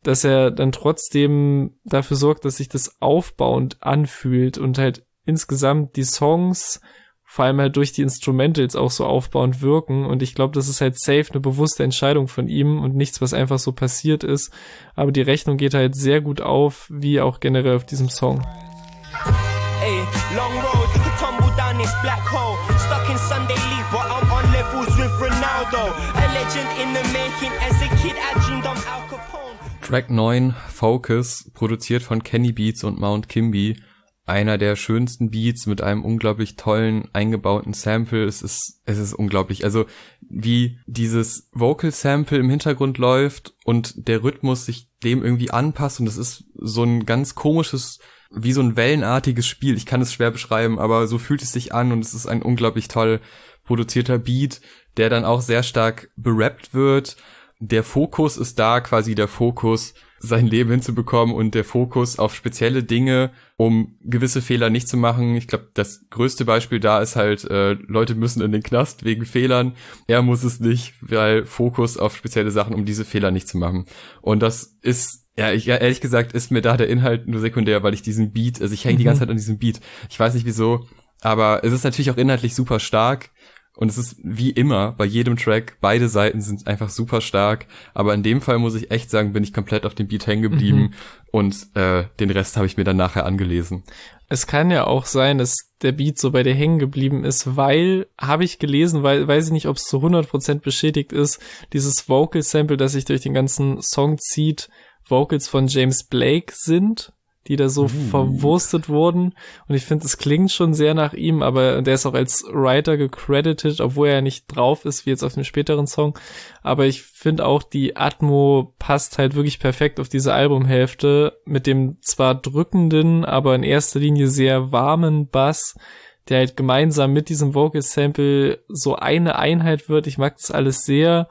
dass er dann trotzdem dafür sorgt, dass sich das aufbauend anfühlt und halt insgesamt die Songs vor allem halt durch die Instrumentals auch so aufbauend wirken. Und ich glaube, das ist halt safe eine bewusste Entscheidung von ihm und nichts, was einfach so passiert ist. Aber die Rechnung geht halt sehr gut auf, wie auch generell auf diesem Song. Hey, long road, took a tumble down this black hole. Stuck in Sunday league, but I'm on levels with Ronaldo. A legend in the making, as a kid I dreamed I'm Al Capone. Track neun, Focus, produziert von Kenny Beats und Mount Kimby. Einer der schönsten Beats mit einem unglaublich tollen, eingebauten Sample. Es ist, es ist unglaublich. Also, wie dieses Vocal-Sample im Hintergrund läuft und der Rhythmus sich dem irgendwie anpasst und es ist so ein ganz komisches, wie so ein wellenartiges Spiel. Ich kann es schwer beschreiben, aber so fühlt es sich an und es ist ein unglaublich toll produzierter Beat, der dann auch sehr stark berappt wird. Der Fokus ist da, quasi der Fokus, sein Leben hinzubekommen und der Fokus auf spezielle Dinge, um gewisse Fehler nicht zu machen. Ich glaube, das größte Beispiel da ist halt, äh, Leute müssen in den Knast wegen Fehlern. Er muss es nicht, weil Fokus auf spezielle Sachen, um diese Fehler nicht zu machen. Und das ist, ja, ich, ja, ehrlich gesagt, ist mir da der Inhalt nur sekundär, weil ich diesen Beat, also ich hänge die ganze Zeit an diesem Beat. Ich weiß nicht wieso, aber es ist natürlich auch inhaltlich super stark. Und es ist wie immer bei jedem Track, beide Seiten sind einfach super stark, aber in dem Fall muss ich echt sagen, bin ich komplett auf dem Beat hängen geblieben mhm. und äh, den Rest habe ich mir dann nachher angelesen. Es kann ja auch sein, dass der Beat so bei dir hängen geblieben ist, weil, habe ich gelesen, weil weiß ich nicht, ob es zu hundert Prozent bestätigt ist, dieses Vocal-Sample, das sich durch den ganzen Song zieht, Vocals von James Blake sind, die da so uh. verwurstet wurden. Und ich finde, es klingt schon sehr nach ihm, aber der ist auch als Writer gecredited, obwohl er ja nicht drauf ist, wie jetzt auf dem späteren Song. Aber ich finde auch, die Atmo passt halt wirklich perfekt auf diese Albumhälfte mit dem zwar drückenden, aber in erster Linie sehr warmen Bass, der halt gemeinsam mit diesem Vocal-Sample so eine Einheit wird. Ich mag das alles sehr.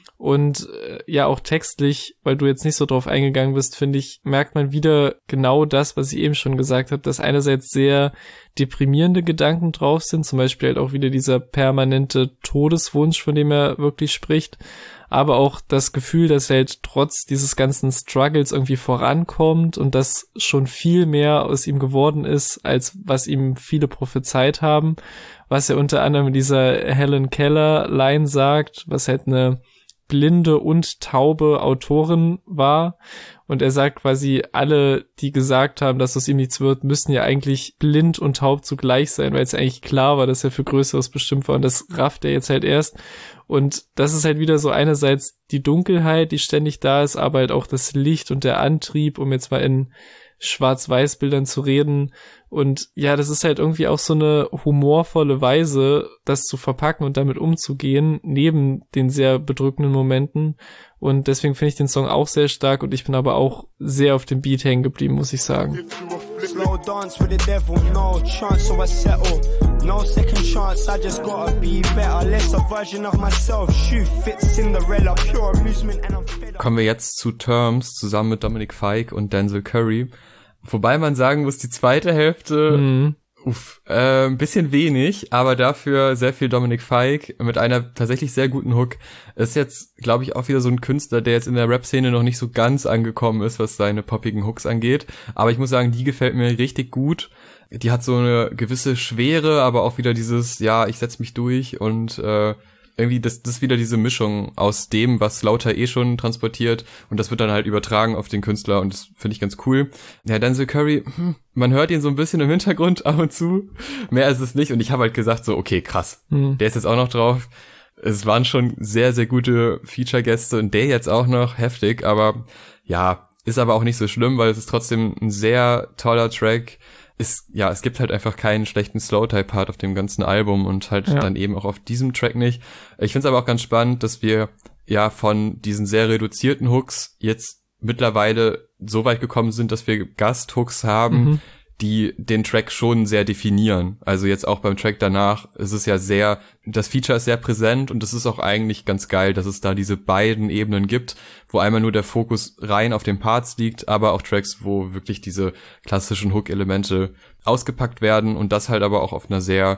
Und äh, ja, auch textlich, weil du jetzt nicht so drauf eingegangen bist, finde ich, merkt man wieder genau das, was ich eben schon gesagt habe, dass einerseits sehr deprimierende Gedanken drauf sind, zum Beispiel halt auch wieder dieser permanente Todeswunsch, von dem er wirklich spricht, aber auch das Gefühl, dass er halt trotz dieses ganzen Struggles irgendwie vorankommt und dass schon viel mehr aus ihm geworden ist, als was ihm viele prophezeit haben, was er unter anderem in dieser Helen Keller-Line sagt, was halt eine blinde und taube Autorin war. Und er sagt quasi, alle, die gesagt haben, dass aus ihm nichts wird, müssen ja eigentlich blind und taub zugleich sein, weil es eigentlich klar war, dass er für Größeres bestimmt war. Und das rafft er jetzt halt erst. Und das ist halt wieder so einerseits die Dunkelheit, die ständig da ist, aber halt auch das Licht und der Antrieb, um jetzt mal in Schwarz-Weiß-Bildern zu reden. Und ja, das ist halt irgendwie auch so eine humorvolle Weise, das zu verpacken und damit umzugehen, neben den sehr bedrückenden Momenten. Und deswegen finde ich den Song auch sehr stark und ich bin aber auch sehr auf dem Beat hängen geblieben, muss ich sagen. Slow dance with the devil, no chance, so I settle. No second chance, I just gotta be better. Less a version of myself, shoe fit Cinderella, pure amusement and I'm fed up. Kommen wir jetzt zu Terms, zusammen mit Dominic Fike und Denzel Curry. Wobei man sagen muss, die zweite Hälfte, mhm. uff, äh, ein bisschen wenig, aber dafür sehr viel Dominic Fike mit einer tatsächlich sehr guten Hook. Ist jetzt, glaube ich, auch wieder so ein Künstler, der jetzt in der Rap-Szene noch nicht so ganz angekommen ist, was seine poppigen Hooks angeht. Aber ich muss sagen, die gefällt mir richtig gut. Die hat so eine gewisse Schwere, aber auch wieder dieses, ja, ich setz mich durch und äh, irgendwie, das, das ist wieder diese Mischung aus dem, was Slaughter eh schon transportiert und das wird dann halt übertragen auf den Künstler und das finde ich ganz cool. Ja, Denzel Curry, hm, man hört ihn so ein bisschen im Hintergrund ab und zu, mehr ist es nicht und ich habe halt gesagt so, okay, krass, mhm. der ist jetzt auch noch drauf. Es waren schon sehr, sehr gute Feature-Gäste und der jetzt auch noch, heftig, aber ja, ist aber auch nicht so schlimm, weil es ist trotzdem ein sehr toller Track. Ist, ja, es gibt halt einfach keinen schlechten Slowthai-Part auf dem ganzen Album und halt ja. dann eben auch auf diesem Track nicht. Ich find's aber auch ganz spannend, dass wir ja von diesen sehr reduzierten Hooks jetzt mittlerweile so weit gekommen sind, dass wir Gast-Hooks haben, mhm. die den Track schon sehr definieren. Also jetzt auch beim Track danach ist es ja sehr, das Feature ist sehr präsent und es ist auch eigentlich ganz geil, dass es da diese beiden Ebenen gibt, wo einmal nur der Fokus rein auf den Parts liegt, aber auch Tracks, wo wirklich diese klassischen Hook-Elemente ausgepackt werden und das halt aber auch auf einer sehr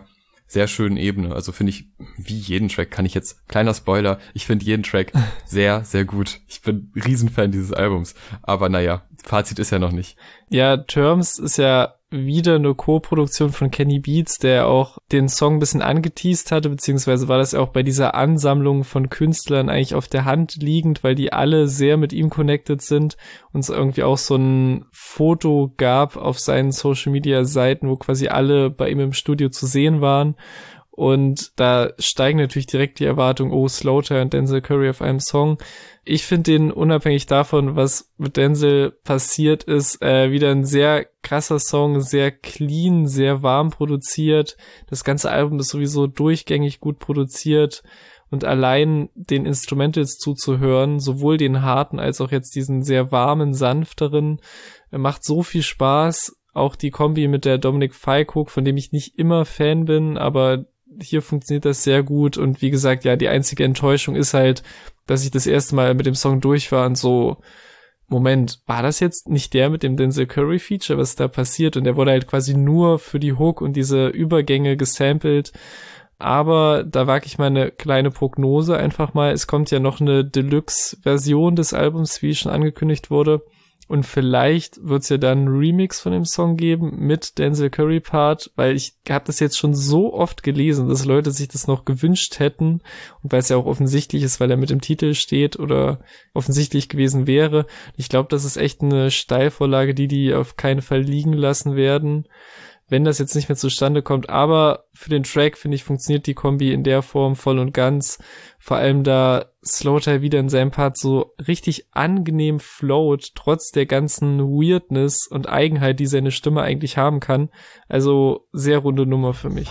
sehr schönen Ebene. Also finde ich, wie jeden Track kann ich jetzt, kleiner Spoiler, ich finde jeden Track sehr, sehr gut. Ich bin Riesenfan dieses Albums. Aber naja, Fazit ist ja noch nicht. Ja, Terms ist ja wieder eine Co-Produktion von Kenny Beats, der auch den Song ein bisschen angeteased hatte, beziehungsweise war das ja auch bei dieser Ansammlung von Künstlern eigentlich auf der Hand liegend, weil die alle sehr mit ihm connected sind und es irgendwie auch so ein Foto gab auf seinen Social-Media-Seiten, wo quasi alle bei ihm im Studio zu sehen waren. Und da steigen natürlich direkt die Erwartungen, oh, Slowthai und Denzel Curry auf einem Song. Ich finde den, unabhängig davon, was mit Denzel passiert ist, äh, wieder ein sehr krasser Song, sehr clean, sehr warm produziert. Das ganze Album ist sowieso durchgängig gut produziert. Und allein den Instrumentals zuzuhören, sowohl den harten als auch jetzt diesen sehr warmen, sanfteren, macht so viel Spaß. Auch die Kombi mit der Dominic Fike Hook, von dem ich nicht immer Fan bin, aber hier funktioniert das sehr gut. Und wie gesagt, ja, die einzige Enttäuschung ist halt, dass ich das erste Mal mit dem Song durch war und so, Moment, war das jetzt nicht der mit dem Denzel Curry Feature, was da passiert? Und der wurde halt quasi nur für die Hook und diese Übergänge gesampelt. Aber da wage ich mal eine kleine Prognose einfach mal. Es kommt ja noch eine Deluxe-Version des Albums, wie schon angekündigt wurde. Und vielleicht wird es ja dann einen Remix von dem Song geben mit Denzel Curry Part, weil ich habe das jetzt schon so oft gelesen, dass Leute sich das noch gewünscht hätten und weil es ja auch offensichtlich ist, weil er mit im Titel steht oder offensichtlich gewesen wäre. Ich glaube, das ist echt eine Steilvorlage, die die auf keinen Fall liegen lassen werden, wenn das jetzt nicht mehr zustande kommt. Aber für den Track, finde ich, funktioniert die Kombi in der Form voll und ganz. Vor allem da Slowthai wieder in seinem Part so richtig angenehm float, trotz der ganzen Weirdness und Eigenheit, die seine Stimme eigentlich haben kann. Also sehr runde Nummer für mich.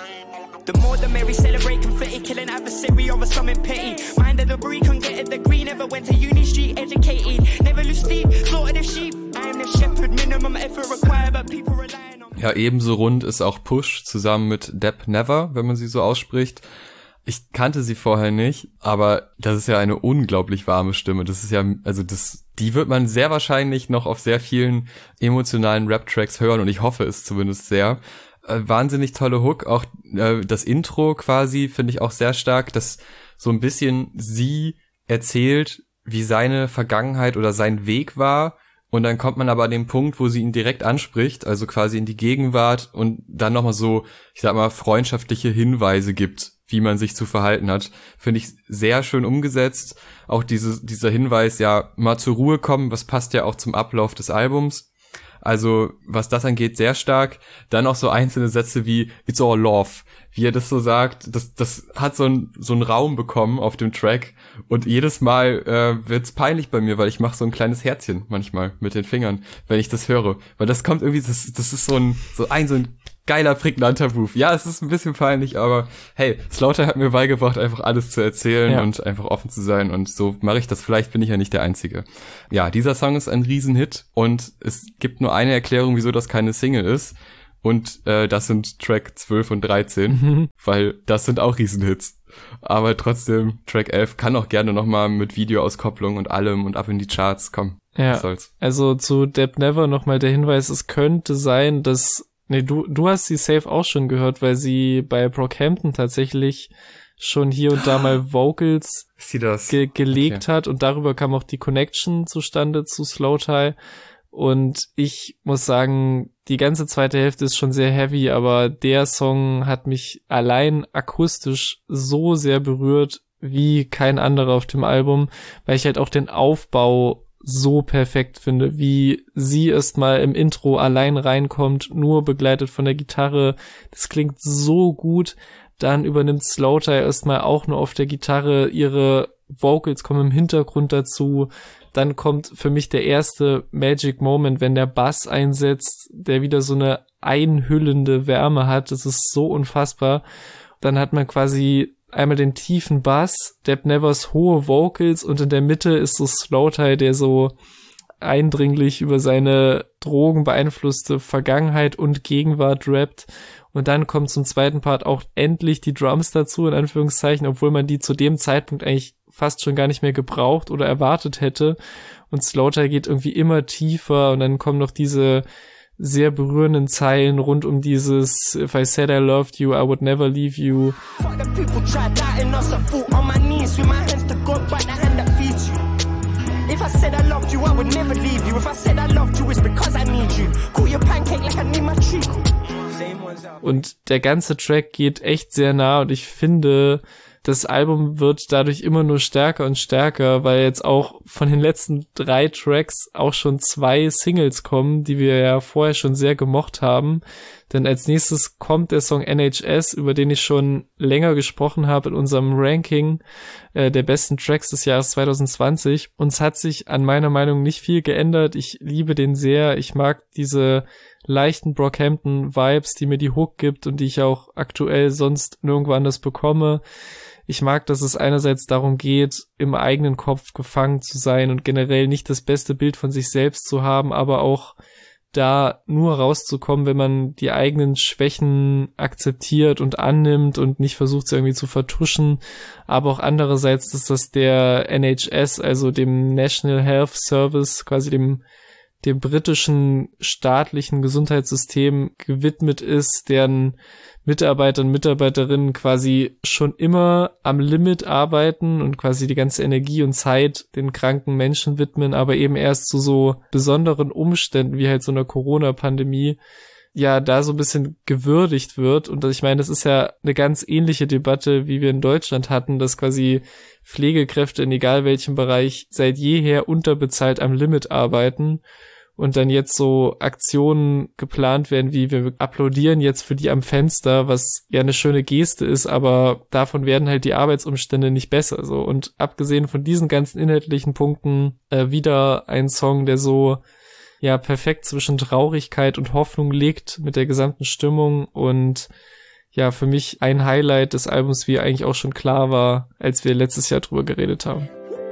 The more the merry, celebrate confetti, kill an adversary over something petty. Mind the debris, can't get a degree, never went to uni street, educated. Never lose sleep, slaughter the sheep. I am the shepherd, minimum effort required, but people relying on me. Ja, ebenso rund ist auch Push zusammen mit Deb Never, wenn man sie so ausspricht. Ich kannte sie vorher nicht, aber das ist ja eine unglaublich warme Stimme. Das ist ja, also das, die wird man sehr wahrscheinlich noch auf sehr vielen emotionalen Rap-Tracks hören und ich hoffe es zumindest sehr. Äh, wahnsinnig tolle Hook, auch äh, das Intro quasi finde ich auch sehr stark, dass so ein bisschen sie erzählt, wie seine Vergangenheit oder sein Weg war. Und dann kommt man aber an den Punkt, wo sie ihn direkt anspricht, also quasi in die Gegenwart und dann nochmal so, ich sag mal, freundschaftliche Hinweise gibt, wie man sich zu verhalten hat. Finde ich sehr schön umgesetzt. Auch diese, dieser Hinweis, ja, mal zur Ruhe kommen, was passt ja auch zum Ablauf des Albums. Also, was das angeht, sehr stark. Dann auch so einzelne Sätze wie, it's all love. Wie er das so sagt, das, das hat so ein, so einen Raum bekommen auf dem Track. Und jedes Mal äh, wird's peinlich bei mir, weil ich mache so ein kleines Herzchen manchmal mit den Fingern, wenn ich das höre. Weil das kommt irgendwie, das, das ist so ein, so ein, so ein geiler, prägnanter Move. Ja, es ist ein bisschen peinlich, aber hey, Slowthai hat mir beigebracht, einfach alles zu erzählen ja. und einfach offen zu sein und so mache ich das. Vielleicht bin ich ja nicht der Einzige. Ja, dieser Song ist ein Riesenhit und es gibt nur eine Erklärung, wieso das keine Single ist und äh, das sind Track zwölf und dreizehn, mhm. weil das sind auch Riesenhits. Aber trotzdem, Track elf kann auch gerne nochmal mit Videoauskopplung und allem und ab in die Charts kommen. Ja, was soll's. Also zu Deb Never nochmal der Hinweis, es könnte sein, dass Nee, du, du hast sie safe auch schon gehört, weil sie bei Brockhampton tatsächlich schon hier und da mal Vocals sie das? Ge- gelegt okay. hat und darüber kam auch die Connection zustande zu Slowthai. Und ich muss sagen, die ganze zweite Hälfte ist schon sehr heavy, aber der Song hat mich allein akustisch so sehr berührt wie kein anderer auf dem Album, weil ich halt auch den Aufbau so perfekt finde, wie sie erstmal im Intro allein reinkommt, nur begleitet von der Gitarre. Das klingt so gut. Dann übernimmt Slowthai erstmal auch nur auf der Gitarre. Ihre Vocals kommen im Hintergrund dazu. Dann kommt für mich der erste Magic Moment, wenn der Bass einsetzt, der wieder so eine einhüllende Wärme hat. Das ist so unfassbar. Dann hat man quasi einmal den tiefen Bass, Deb Nevers hohe Vocals und in der Mitte ist so Slowthai, der so eindringlich über seine drogenbeeinflusste Vergangenheit und Gegenwart rappt. Und dann kommt zum zweiten Part auch endlich die Drums dazu, in Anführungszeichen, obwohl man die zu dem Zeitpunkt eigentlich fast schon gar nicht mehr gebraucht oder erwartet hätte. Und Slowthai geht irgendwie immer tiefer und dann kommen noch diese sehr berührenden Zeilen rund um dieses If I said I loved you, I would never leave you. Fuck the people tried doubting us, I fought on my knees with my hands to God, but the hand that feeds you. If I said I loved you, I would never leave you. If I said I loved you, it's because I need you. Call your pancake like I need my treacle. Und der ganze Track geht echt sehr nah und ich finde, das Album wird dadurch immer nur stärker und stärker, weil jetzt auch von den letzten drei Tracks auch schon zwei Singles kommen, die wir ja vorher schon sehr gemocht haben. Denn als nächstes kommt der Song N H S, über den ich schon länger gesprochen habe in unserem Ranking äh, der besten Tracks des Jahres zwanzig zwanzig. Uns hat sich an meiner Meinung nicht viel geändert. Ich liebe den sehr. Ich mag diese leichten Brockhampton-Vibes, die mir die Hook gibt und die ich auch aktuell sonst nirgendwo anders bekomme. Ich mag, dass es einerseits darum geht, im eigenen Kopf gefangen zu sein und generell nicht das beste Bild von sich selbst zu haben, aber auch da nur rauszukommen, wenn man die eigenen Schwächen akzeptiert und annimmt und nicht versucht, sie irgendwie zu vertuschen. Aber auch andererseits, dass das der N H S, also dem National Health Service, quasi dem dem britischen staatlichen Gesundheitssystem gewidmet ist, deren Mitarbeiter und Mitarbeiterinnen quasi schon immer am Limit arbeiten und quasi die ganze Energie und Zeit den kranken Menschen widmen, aber eben erst zu so besonderen Umständen wie halt so einer Corona-Pandemie ja da so ein bisschen gewürdigt wird. Und ich meine, das ist ja eine ganz ähnliche Debatte, wie wir in Deutschland hatten, dass quasi Pflegekräfte in egal welchem Bereich seit jeher unterbezahlt am Limit arbeiten und dann jetzt so Aktionen geplant werden, wie wir applaudieren jetzt für die am Fenster, was ja eine schöne Geste ist, aber davon werden halt die Arbeitsumstände nicht besser. So. Und abgesehen von diesen ganzen inhaltlichen Punkten äh, wieder ein Song, der so ja perfekt zwischen Traurigkeit und Hoffnung liegt mit der gesamten Stimmung und ja, für mich ein Highlight des Albums, wie eigentlich auch schon klar war, als wir letztes Jahr drüber geredet haben.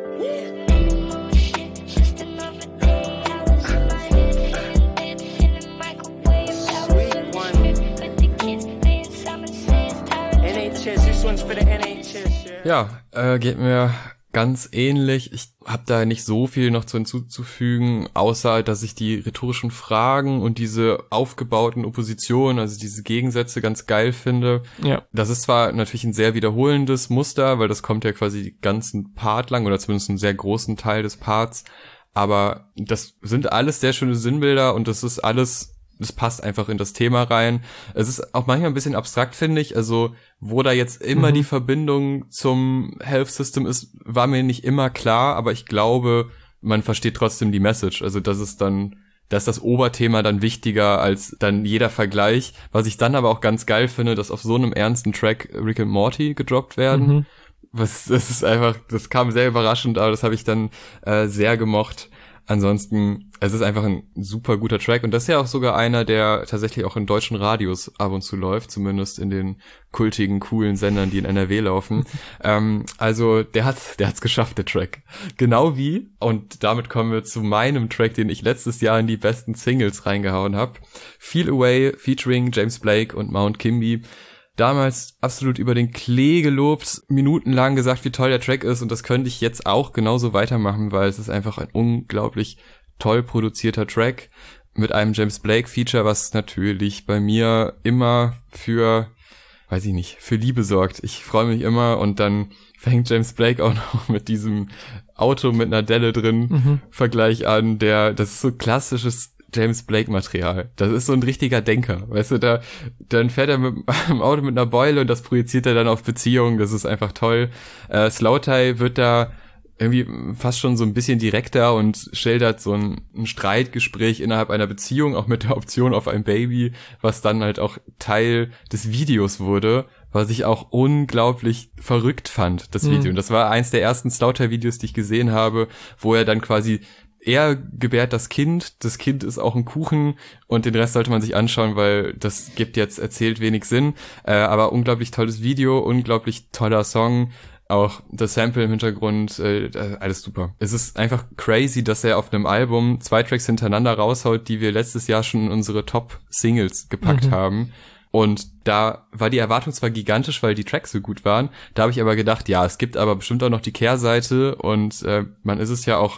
Ja, äh, geht mir ganz ähnlich. Ich habe da nicht so viel noch zu hinzuzufügen, außer dass ich die rhetorischen Fragen und diese aufgebauten Oppositionen, also diese Gegensätze ganz geil finde. Ja. Das ist zwar natürlich ein sehr wiederholendes Muster, weil das kommt ja quasi den ganzen Part lang oder zumindest einen sehr großen Teil des Parts, aber das sind alles sehr schöne Sinnbilder und das ist alles, das passt einfach in das Thema rein. Es ist auch manchmal ein bisschen abstrakt, finde ich, also wo da jetzt immer mhm. die Verbindung zum Health System ist, war mir nicht immer klar, aber ich glaube, man versteht trotzdem die Message. Also das ist dann, da ist das Oberthema dann wichtiger als dann jeder Vergleich. Was ich dann aber auch ganz geil finde, dass auf so einem ernsten Track Rick and Morty gedroppt werden. Mhm. Was, das ist einfach, das kam sehr überraschend, aber das habe ich dann äh, sehr gemocht. Ansonsten, es ist einfach ein super guter Track und das ist ja auch sogar einer, der tatsächlich auch in deutschen Radios ab und zu läuft, zumindest in den kultigen, coolen Sendern, die in N R W laufen. ähm, also der hat's, der hat's geschafft, der Track. Genau wie, und damit kommen wir zu meinem Track, den ich letztes Jahr in die besten Singles reingehauen habe. Feel Away featuring James Blake und Mount Kimby. Damals absolut über den Klee gelobt, minutenlang gesagt, wie toll der Track ist und das könnte ich jetzt auch genauso weitermachen, weil es ist einfach ein unglaublich toll produzierter Track mit einem James Blake Feature, was natürlich bei mir immer für, weiß ich nicht, für Liebe sorgt. Ich freue mich immer und dann fängt James Blake auch noch mit diesem Auto mit einer Delle drin mhm. Vergleich an, der, das ist so klassisches James Blake Material. Das ist so ein richtiger Denker. Weißt du, da, dann fährt er mit dem Auto mit einer Beule und das projiziert er dann auf Beziehungen. Das ist einfach toll. Äh, Slowthai wird da irgendwie fast schon so ein bisschen direkter und schildert so ein, ein Streitgespräch innerhalb einer Beziehung, auch mit der Option auf ein Baby, was dann halt auch Teil des Videos wurde, was ich auch unglaublich verrückt fand, das Video. Mhm. Und das war eins der ersten Slowthai-Videos, die ich gesehen habe, wo er dann quasi er gebärt das Kind, das Kind ist auch ein Kuchen und den Rest sollte man sich anschauen, weil das gibt jetzt erzählt wenig Sinn, äh, aber unglaublich tolles Video, unglaublich toller Song, auch das Sample im Hintergrund, äh, alles super. Es ist einfach crazy, dass er auf einem Album zwei Tracks hintereinander raushaut, die wir letztes Jahr schon in unsere Top-Singles gepackt mhm. haben. Und da war die Erwartung zwar gigantisch, weil die Tracks so gut waren, da habe ich aber gedacht, ja, es gibt aber bestimmt auch noch die Kehrseite und äh, man ist es ja auch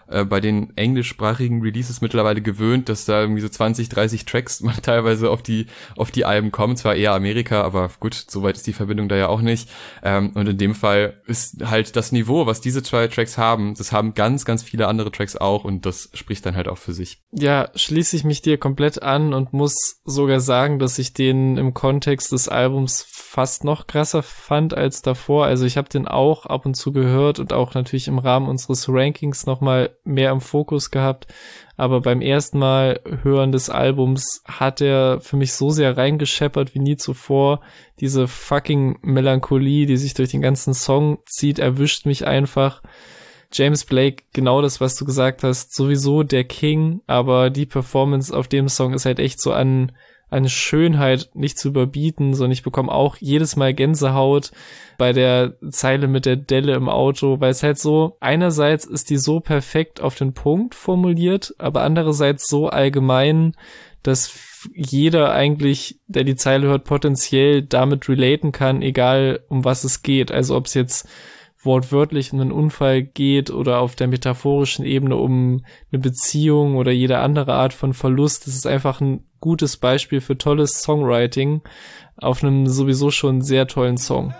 äh, bei den englischsprachigen Releases mittlerweile gewöhnt, dass da irgendwie so zwanzig, dreißig Tracks mal teilweise auf die auf die Alben kommen. Zwar eher Amerika, aber gut, soweit ist die Verbindung da ja auch nicht. Ähm, und in dem Fall ist halt das Niveau, was diese zwei Tracks haben, das haben ganz, ganz viele andere Tracks auch und das spricht dann halt auch für sich. Ja, schließe ich mich dir komplett an und muss sogar sagen, dass ich den im Kontext des Albums fast noch krasser fand als davor. Also ich habe den auch ab und zu gehört und auch natürlich im Rahmen unseres Rankings nochmal mehr im Fokus gehabt. Aber beim ersten Mal hören des Albums hat er für mich so sehr reingescheppert wie nie zuvor. Diese fucking Melancholie, die sich durch den ganzen Song zieht, erwischt mich einfach. James Blake, genau das, was du gesagt hast, sowieso der King, aber die Performance auf dem Song ist halt echt so an an Schönheit nicht zu überbieten, sondern ich bekomme auch jedes Mal Gänsehaut bei der Zeile mit der Delle im Auto, weil es halt so, einerseits ist die so perfekt auf den Punkt formuliert, aber andererseits so allgemein, dass jeder eigentlich, der die Zeile hört, potenziell damit relaten kann, egal um was es geht. Also ob es jetzt wortwörtlich um einen Unfall geht oder auf der metaphorischen Ebene um eine Beziehung oder jede andere Art von Verlust. Das ist einfach ein gutes Beispiel für tolles Songwriting auf einem sowieso schon sehr tollen Song.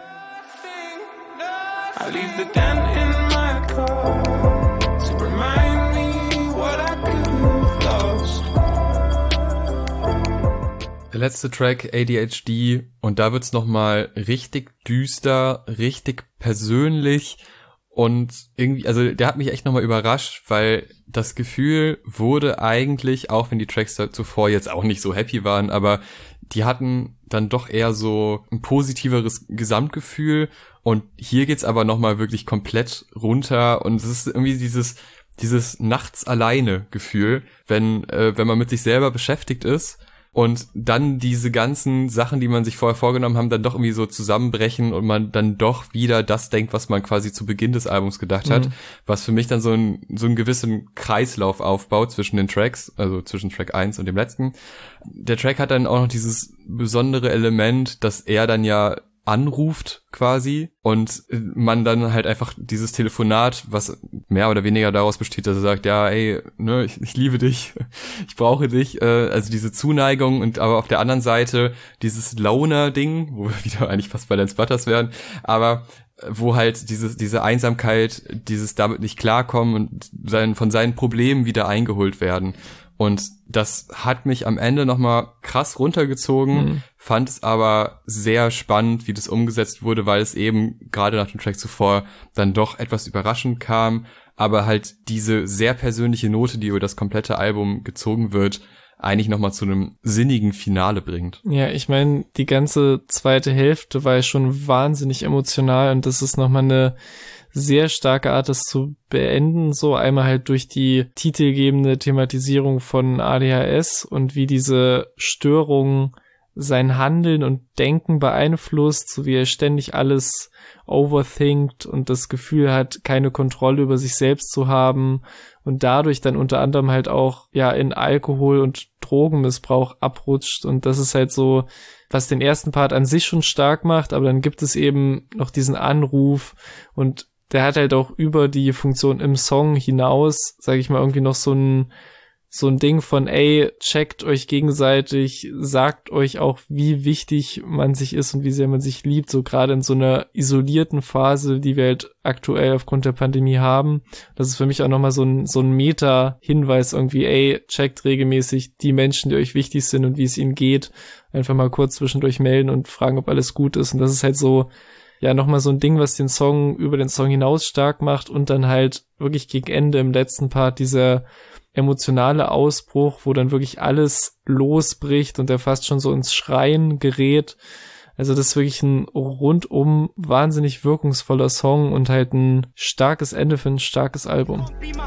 Der letzte Track, A D H D, und da wird's nochmal richtig düster, richtig persönlich und irgendwie, also der hat mich echt nochmal überrascht, weil das Gefühl wurde eigentlich, auch wenn die Tracks zuvor jetzt auch nicht so happy waren, aber die hatten dann doch eher so ein positiveres Gesamtgefühl und hier geht's aber nochmal wirklich komplett runter und es ist irgendwie dieses dieses nachts alleine Gefühl, wenn äh, wenn man mit sich selber beschäftigt ist und dann diese ganzen Sachen, die man sich vorher vorgenommen haben, dann doch irgendwie so zusammenbrechen und man dann doch wieder das denkt, was man quasi zu Beginn des Albums gedacht hat, mhm. was für mich dann so, ein, so einen gewissen Kreislauf aufbaut zwischen den Tracks, also zwischen Track eins und dem letzten. Der Track hat dann auch noch dieses besondere Element, dass er dann ja anruft quasi und man dann halt einfach dieses Telefonat, was mehr oder weniger daraus besteht, dass er sagt, ja, ey, ne, ich, ich liebe dich, ich brauche dich, äh, also diese Zuneigung und aber auf der anderen Seite dieses Loner-Ding, wo wir wieder eigentlich fast bei Lance Butters wären, aber wo halt diese, diese Einsamkeit, dieses damit nicht klarkommen und sein, von seinen Problemen wieder eingeholt werden. Und das hat mich am Ende nochmal krass runtergezogen, mhm. fand es aber sehr spannend, wie das umgesetzt wurde, weil es eben gerade nach dem Track zuvor dann doch etwas überraschend kam, aber halt diese sehr persönliche Note, die über das komplette Album gezogen wird, eigentlich nochmal zu einem sinnigen Finale bringt. Ja, ich meine, die ganze zweite Hälfte war ja schon wahnsinnig emotional und das ist nochmal eine sehr starke Art, das zu beenden, so einmal halt durch die titelgebende Thematisierung von A D H S und wie diese Störung sein Handeln und Denken beeinflusst, so wie er ständig alles overthinkt und das Gefühl hat, keine Kontrolle über sich selbst zu haben und dadurch dann unter anderem halt auch ja in Alkohol- und Drogenmissbrauch abrutscht und das ist halt so, was den ersten Part an sich schon stark macht, aber dann gibt es eben noch diesen Anruf und der hat halt auch über die Funktion im Song hinaus, sage ich mal, irgendwie noch so ein so ein Ding von, ey, checkt euch gegenseitig, sagt euch auch, wie wichtig man sich ist und wie sehr man sich liebt, so gerade in so einer isolierten Phase, die wir halt aktuell aufgrund der Pandemie haben. Das ist für mich auch nochmal so ein so ein Meta-Hinweis irgendwie, ey, checkt regelmäßig die Menschen, die euch wichtig sind und wie es ihnen geht. Einfach mal kurz zwischendurch melden und fragen, ob alles gut ist. Und das ist halt so, ja, nochmal so ein Ding, was den Song über den Song hinaus stark macht und dann halt wirklich gegen Ende im letzten Part dieser emotionale Ausbruch, wo dann wirklich alles losbricht und er fast schon so ins Schreien gerät. Also das ist wirklich ein rundum wahnsinnig wirkungsvoller Song und halt ein starkes Ende für ein starkes Album.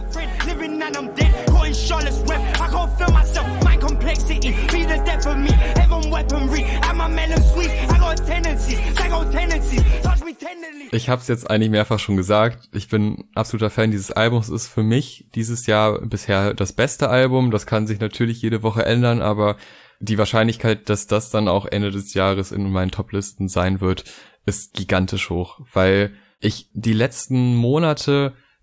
Ich habe es jetzt eigentlich mehrfach schon gesagt, ich bin absoluter Fan dieses Albums, ist für mich dieses Jahr bisher das beste Album, das kann sich natürlich jede Woche ändern, aber die Wahrscheinlichkeit, dass das dann auch Ende des Jahres in meinen Top-Listen sein wird, ist gigantisch hoch, weil ich die letzten Monate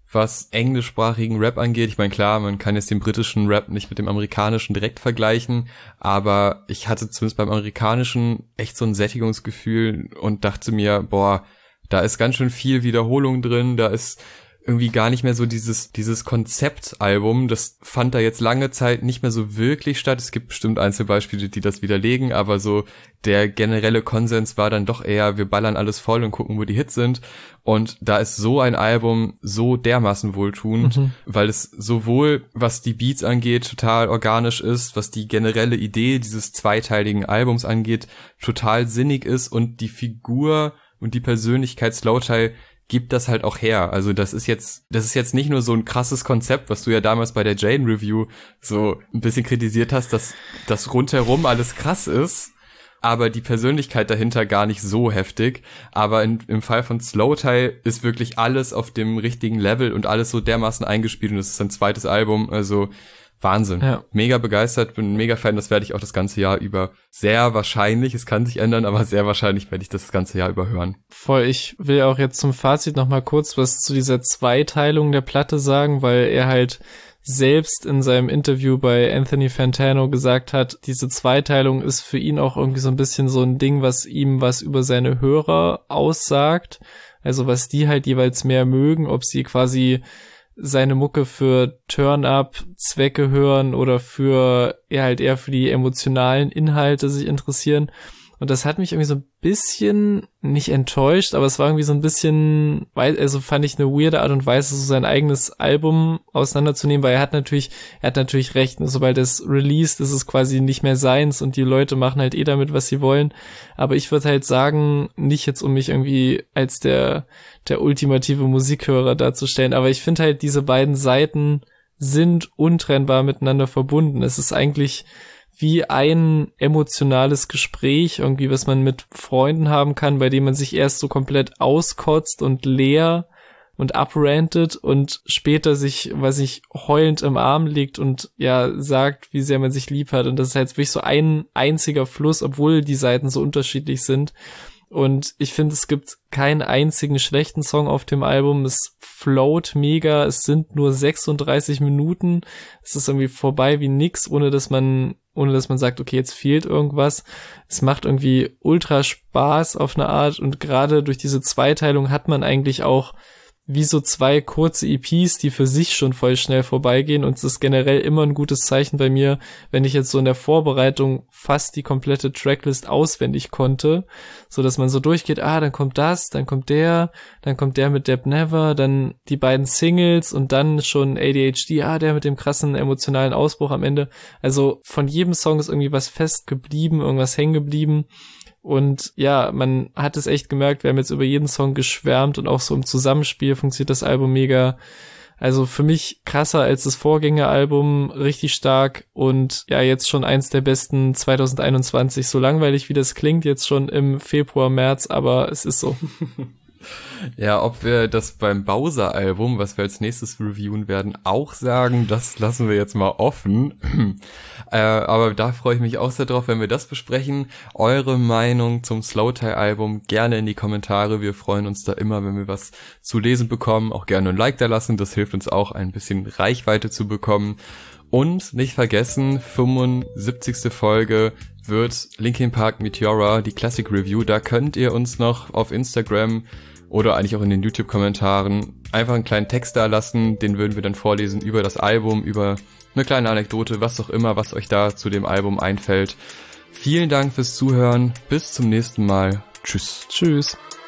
was englischsprachigen Rap angeht. Ich meine, klar, man kann jetzt den britischen Rap nicht mit dem amerikanischen direkt vergleichen, aber ich hatte zumindest beim amerikanischen echt so ein Sättigungsgefühl und dachte mir, boah, da ist ganz schön viel Wiederholung drin, da ist irgendwie gar nicht mehr so dieses dieses Konzeptalbum, das fand da jetzt lange Zeit nicht mehr so wirklich statt. Es gibt bestimmt Einzelbeispiele, die das widerlegen, aber so der generelle Konsens war dann doch eher, wir ballern alles voll und gucken, wo die Hits sind. Und da ist so ein Album so dermaßen wohltuend, mhm. weil es sowohl, was die Beats angeht, total organisch ist, was die generelle Idee dieses zweiteiligen Albums angeht, total sinnig ist und die Figur und die Persönlichkeit Slowthai gibt das halt auch her. Also das ist jetzt, das ist jetzt nicht nur so ein krasses Konzept, was du ja damals bei der Jane Review so ein bisschen kritisiert hast, dass das rundherum alles krass ist, aber die Persönlichkeit dahinter gar nicht so heftig. Aber in, im Fall von Slowthai ist wirklich alles auf dem richtigen Level und alles so dermaßen eingespielt und das ist sein zweites Album, also Wahnsinn. Ja. Mega begeistert, bin ein mega Fan, das werde ich auch das ganze Jahr über sehr wahrscheinlich, es kann sich ändern, aber sehr wahrscheinlich werde ich das ganze Jahr über hören. Voll, ich will auch jetzt zum Fazit nochmal kurz was zu dieser Zweiteilung der Platte sagen, weil er halt selbst in seinem Interview bei Anthony Fantano gesagt hat, diese Zweiteilung ist für ihn auch irgendwie so ein bisschen so ein Ding, was ihm was über seine Hörer aussagt, also was die halt jeweils mehr mögen, ob sie quasi seine Mucke für Turn-Up-Zwecke hören oder für eher halt eher für die emotionalen Inhalte sich interessieren. Und das hat mich irgendwie so ein bisschen nicht enttäuscht, aber es war irgendwie so ein bisschen, also fand ich eine weirde Art und Weise, so sein eigenes Album auseinanderzunehmen, weil er hat natürlich, er hat natürlich recht, sobald es released, ist es quasi nicht mehr seins und die Leute machen halt eh damit, was sie wollen. Aber ich würde halt sagen, nicht jetzt, um mich irgendwie als der, der ultimative Musikhörer darzustellen, aber ich finde halt, diese beiden Seiten sind untrennbar miteinander verbunden. Es ist eigentlich wie ein emotionales Gespräch, irgendwie, was man mit Freunden haben kann, bei dem man sich erst so komplett auskotzt und leer und abrantet und später sich, weiß ich, heulend im Arm liegt und ja, sagt, wie sehr man sich lieb hat. Und das ist halt wirklich so ein einziger Fluss, obwohl die Seiten so unterschiedlich sind. Und ich finde, es gibt keinen einzigen schlechten Song auf dem Album. Es float mega. Es sind nur sechsunddreißig Minuten. Es ist irgendwie vorbei wie nix, ohne dass man, ohne dass man sagt, okay, jetzt fehlt irgendwas. Es macht irgendwie ultra Spaß auf eine Art. Und gerade durch diese Zweiteilung hat man eigentlich auch wie so zwei kurze E Ps, die für sich schon voll schnell vorbeigehen, und es ist generell immer ein gutes Zeichen bei mir, wenn ich jetzt so in der Vorbereitung fast die komplette Tracklist auswendig konnte, so dass man so durchgeht, ah, dann kommt das, dann kommt der, dann kommt der mit Deb Never, dann die beiden Singles und dann schon A D H D, ah, der mit dem krassen emotionalen Ausbruch am Ende. Also von jedem Song ist irgendwie was fest geblieben, irgendwas hängen geblieben. Und ja, man hat es echt gemerkt, wir haben jetzt über jeden Song geschwärmt und auch so im Zusammenspiel funktioniert das Album mega. Also für mich krasser als das Vorgängeralbum, richtig stark und ja, jetzt schon eins der besten zwanzig einundzwanzig. So langweilig wie das klingt, jetzt schon im Februar, März, aber es ist so. Ja, ob wir das beim Bowser-Album, was wir als nächstes reviewen werden, auch sagen, das lassen wir jetzt mal offen. äh, aber da freue ich mich auch sehr drauf, wenn wir das besprechen. Eure Meinung zum Slowthai-Album gerne in die Kommentare. Wir freuen uns da immer, wenn wir was zu lesen bekommen. Auch gerne ein Like da lassen, das hilft uns auch, ein bisschen Reichweite zu bekommen. Und nicht vergessen, fünfundsiebzigste Folge wird Linkin Park Meteora, die Classic Review. Da könnt ihr uns noch auf Instagram oder eigentlich auch in den YouTube-Kommentaren einfach einen kleinen Text da lassen. Den würden wir dann vorlesen über das Album, über eine kleine Anekdote, was auch immer, was euch da zu dem Album einfällt. Vielen Dank fürs Zuhören. Bis zum nächsten Mal. Tschüss. Tschüss.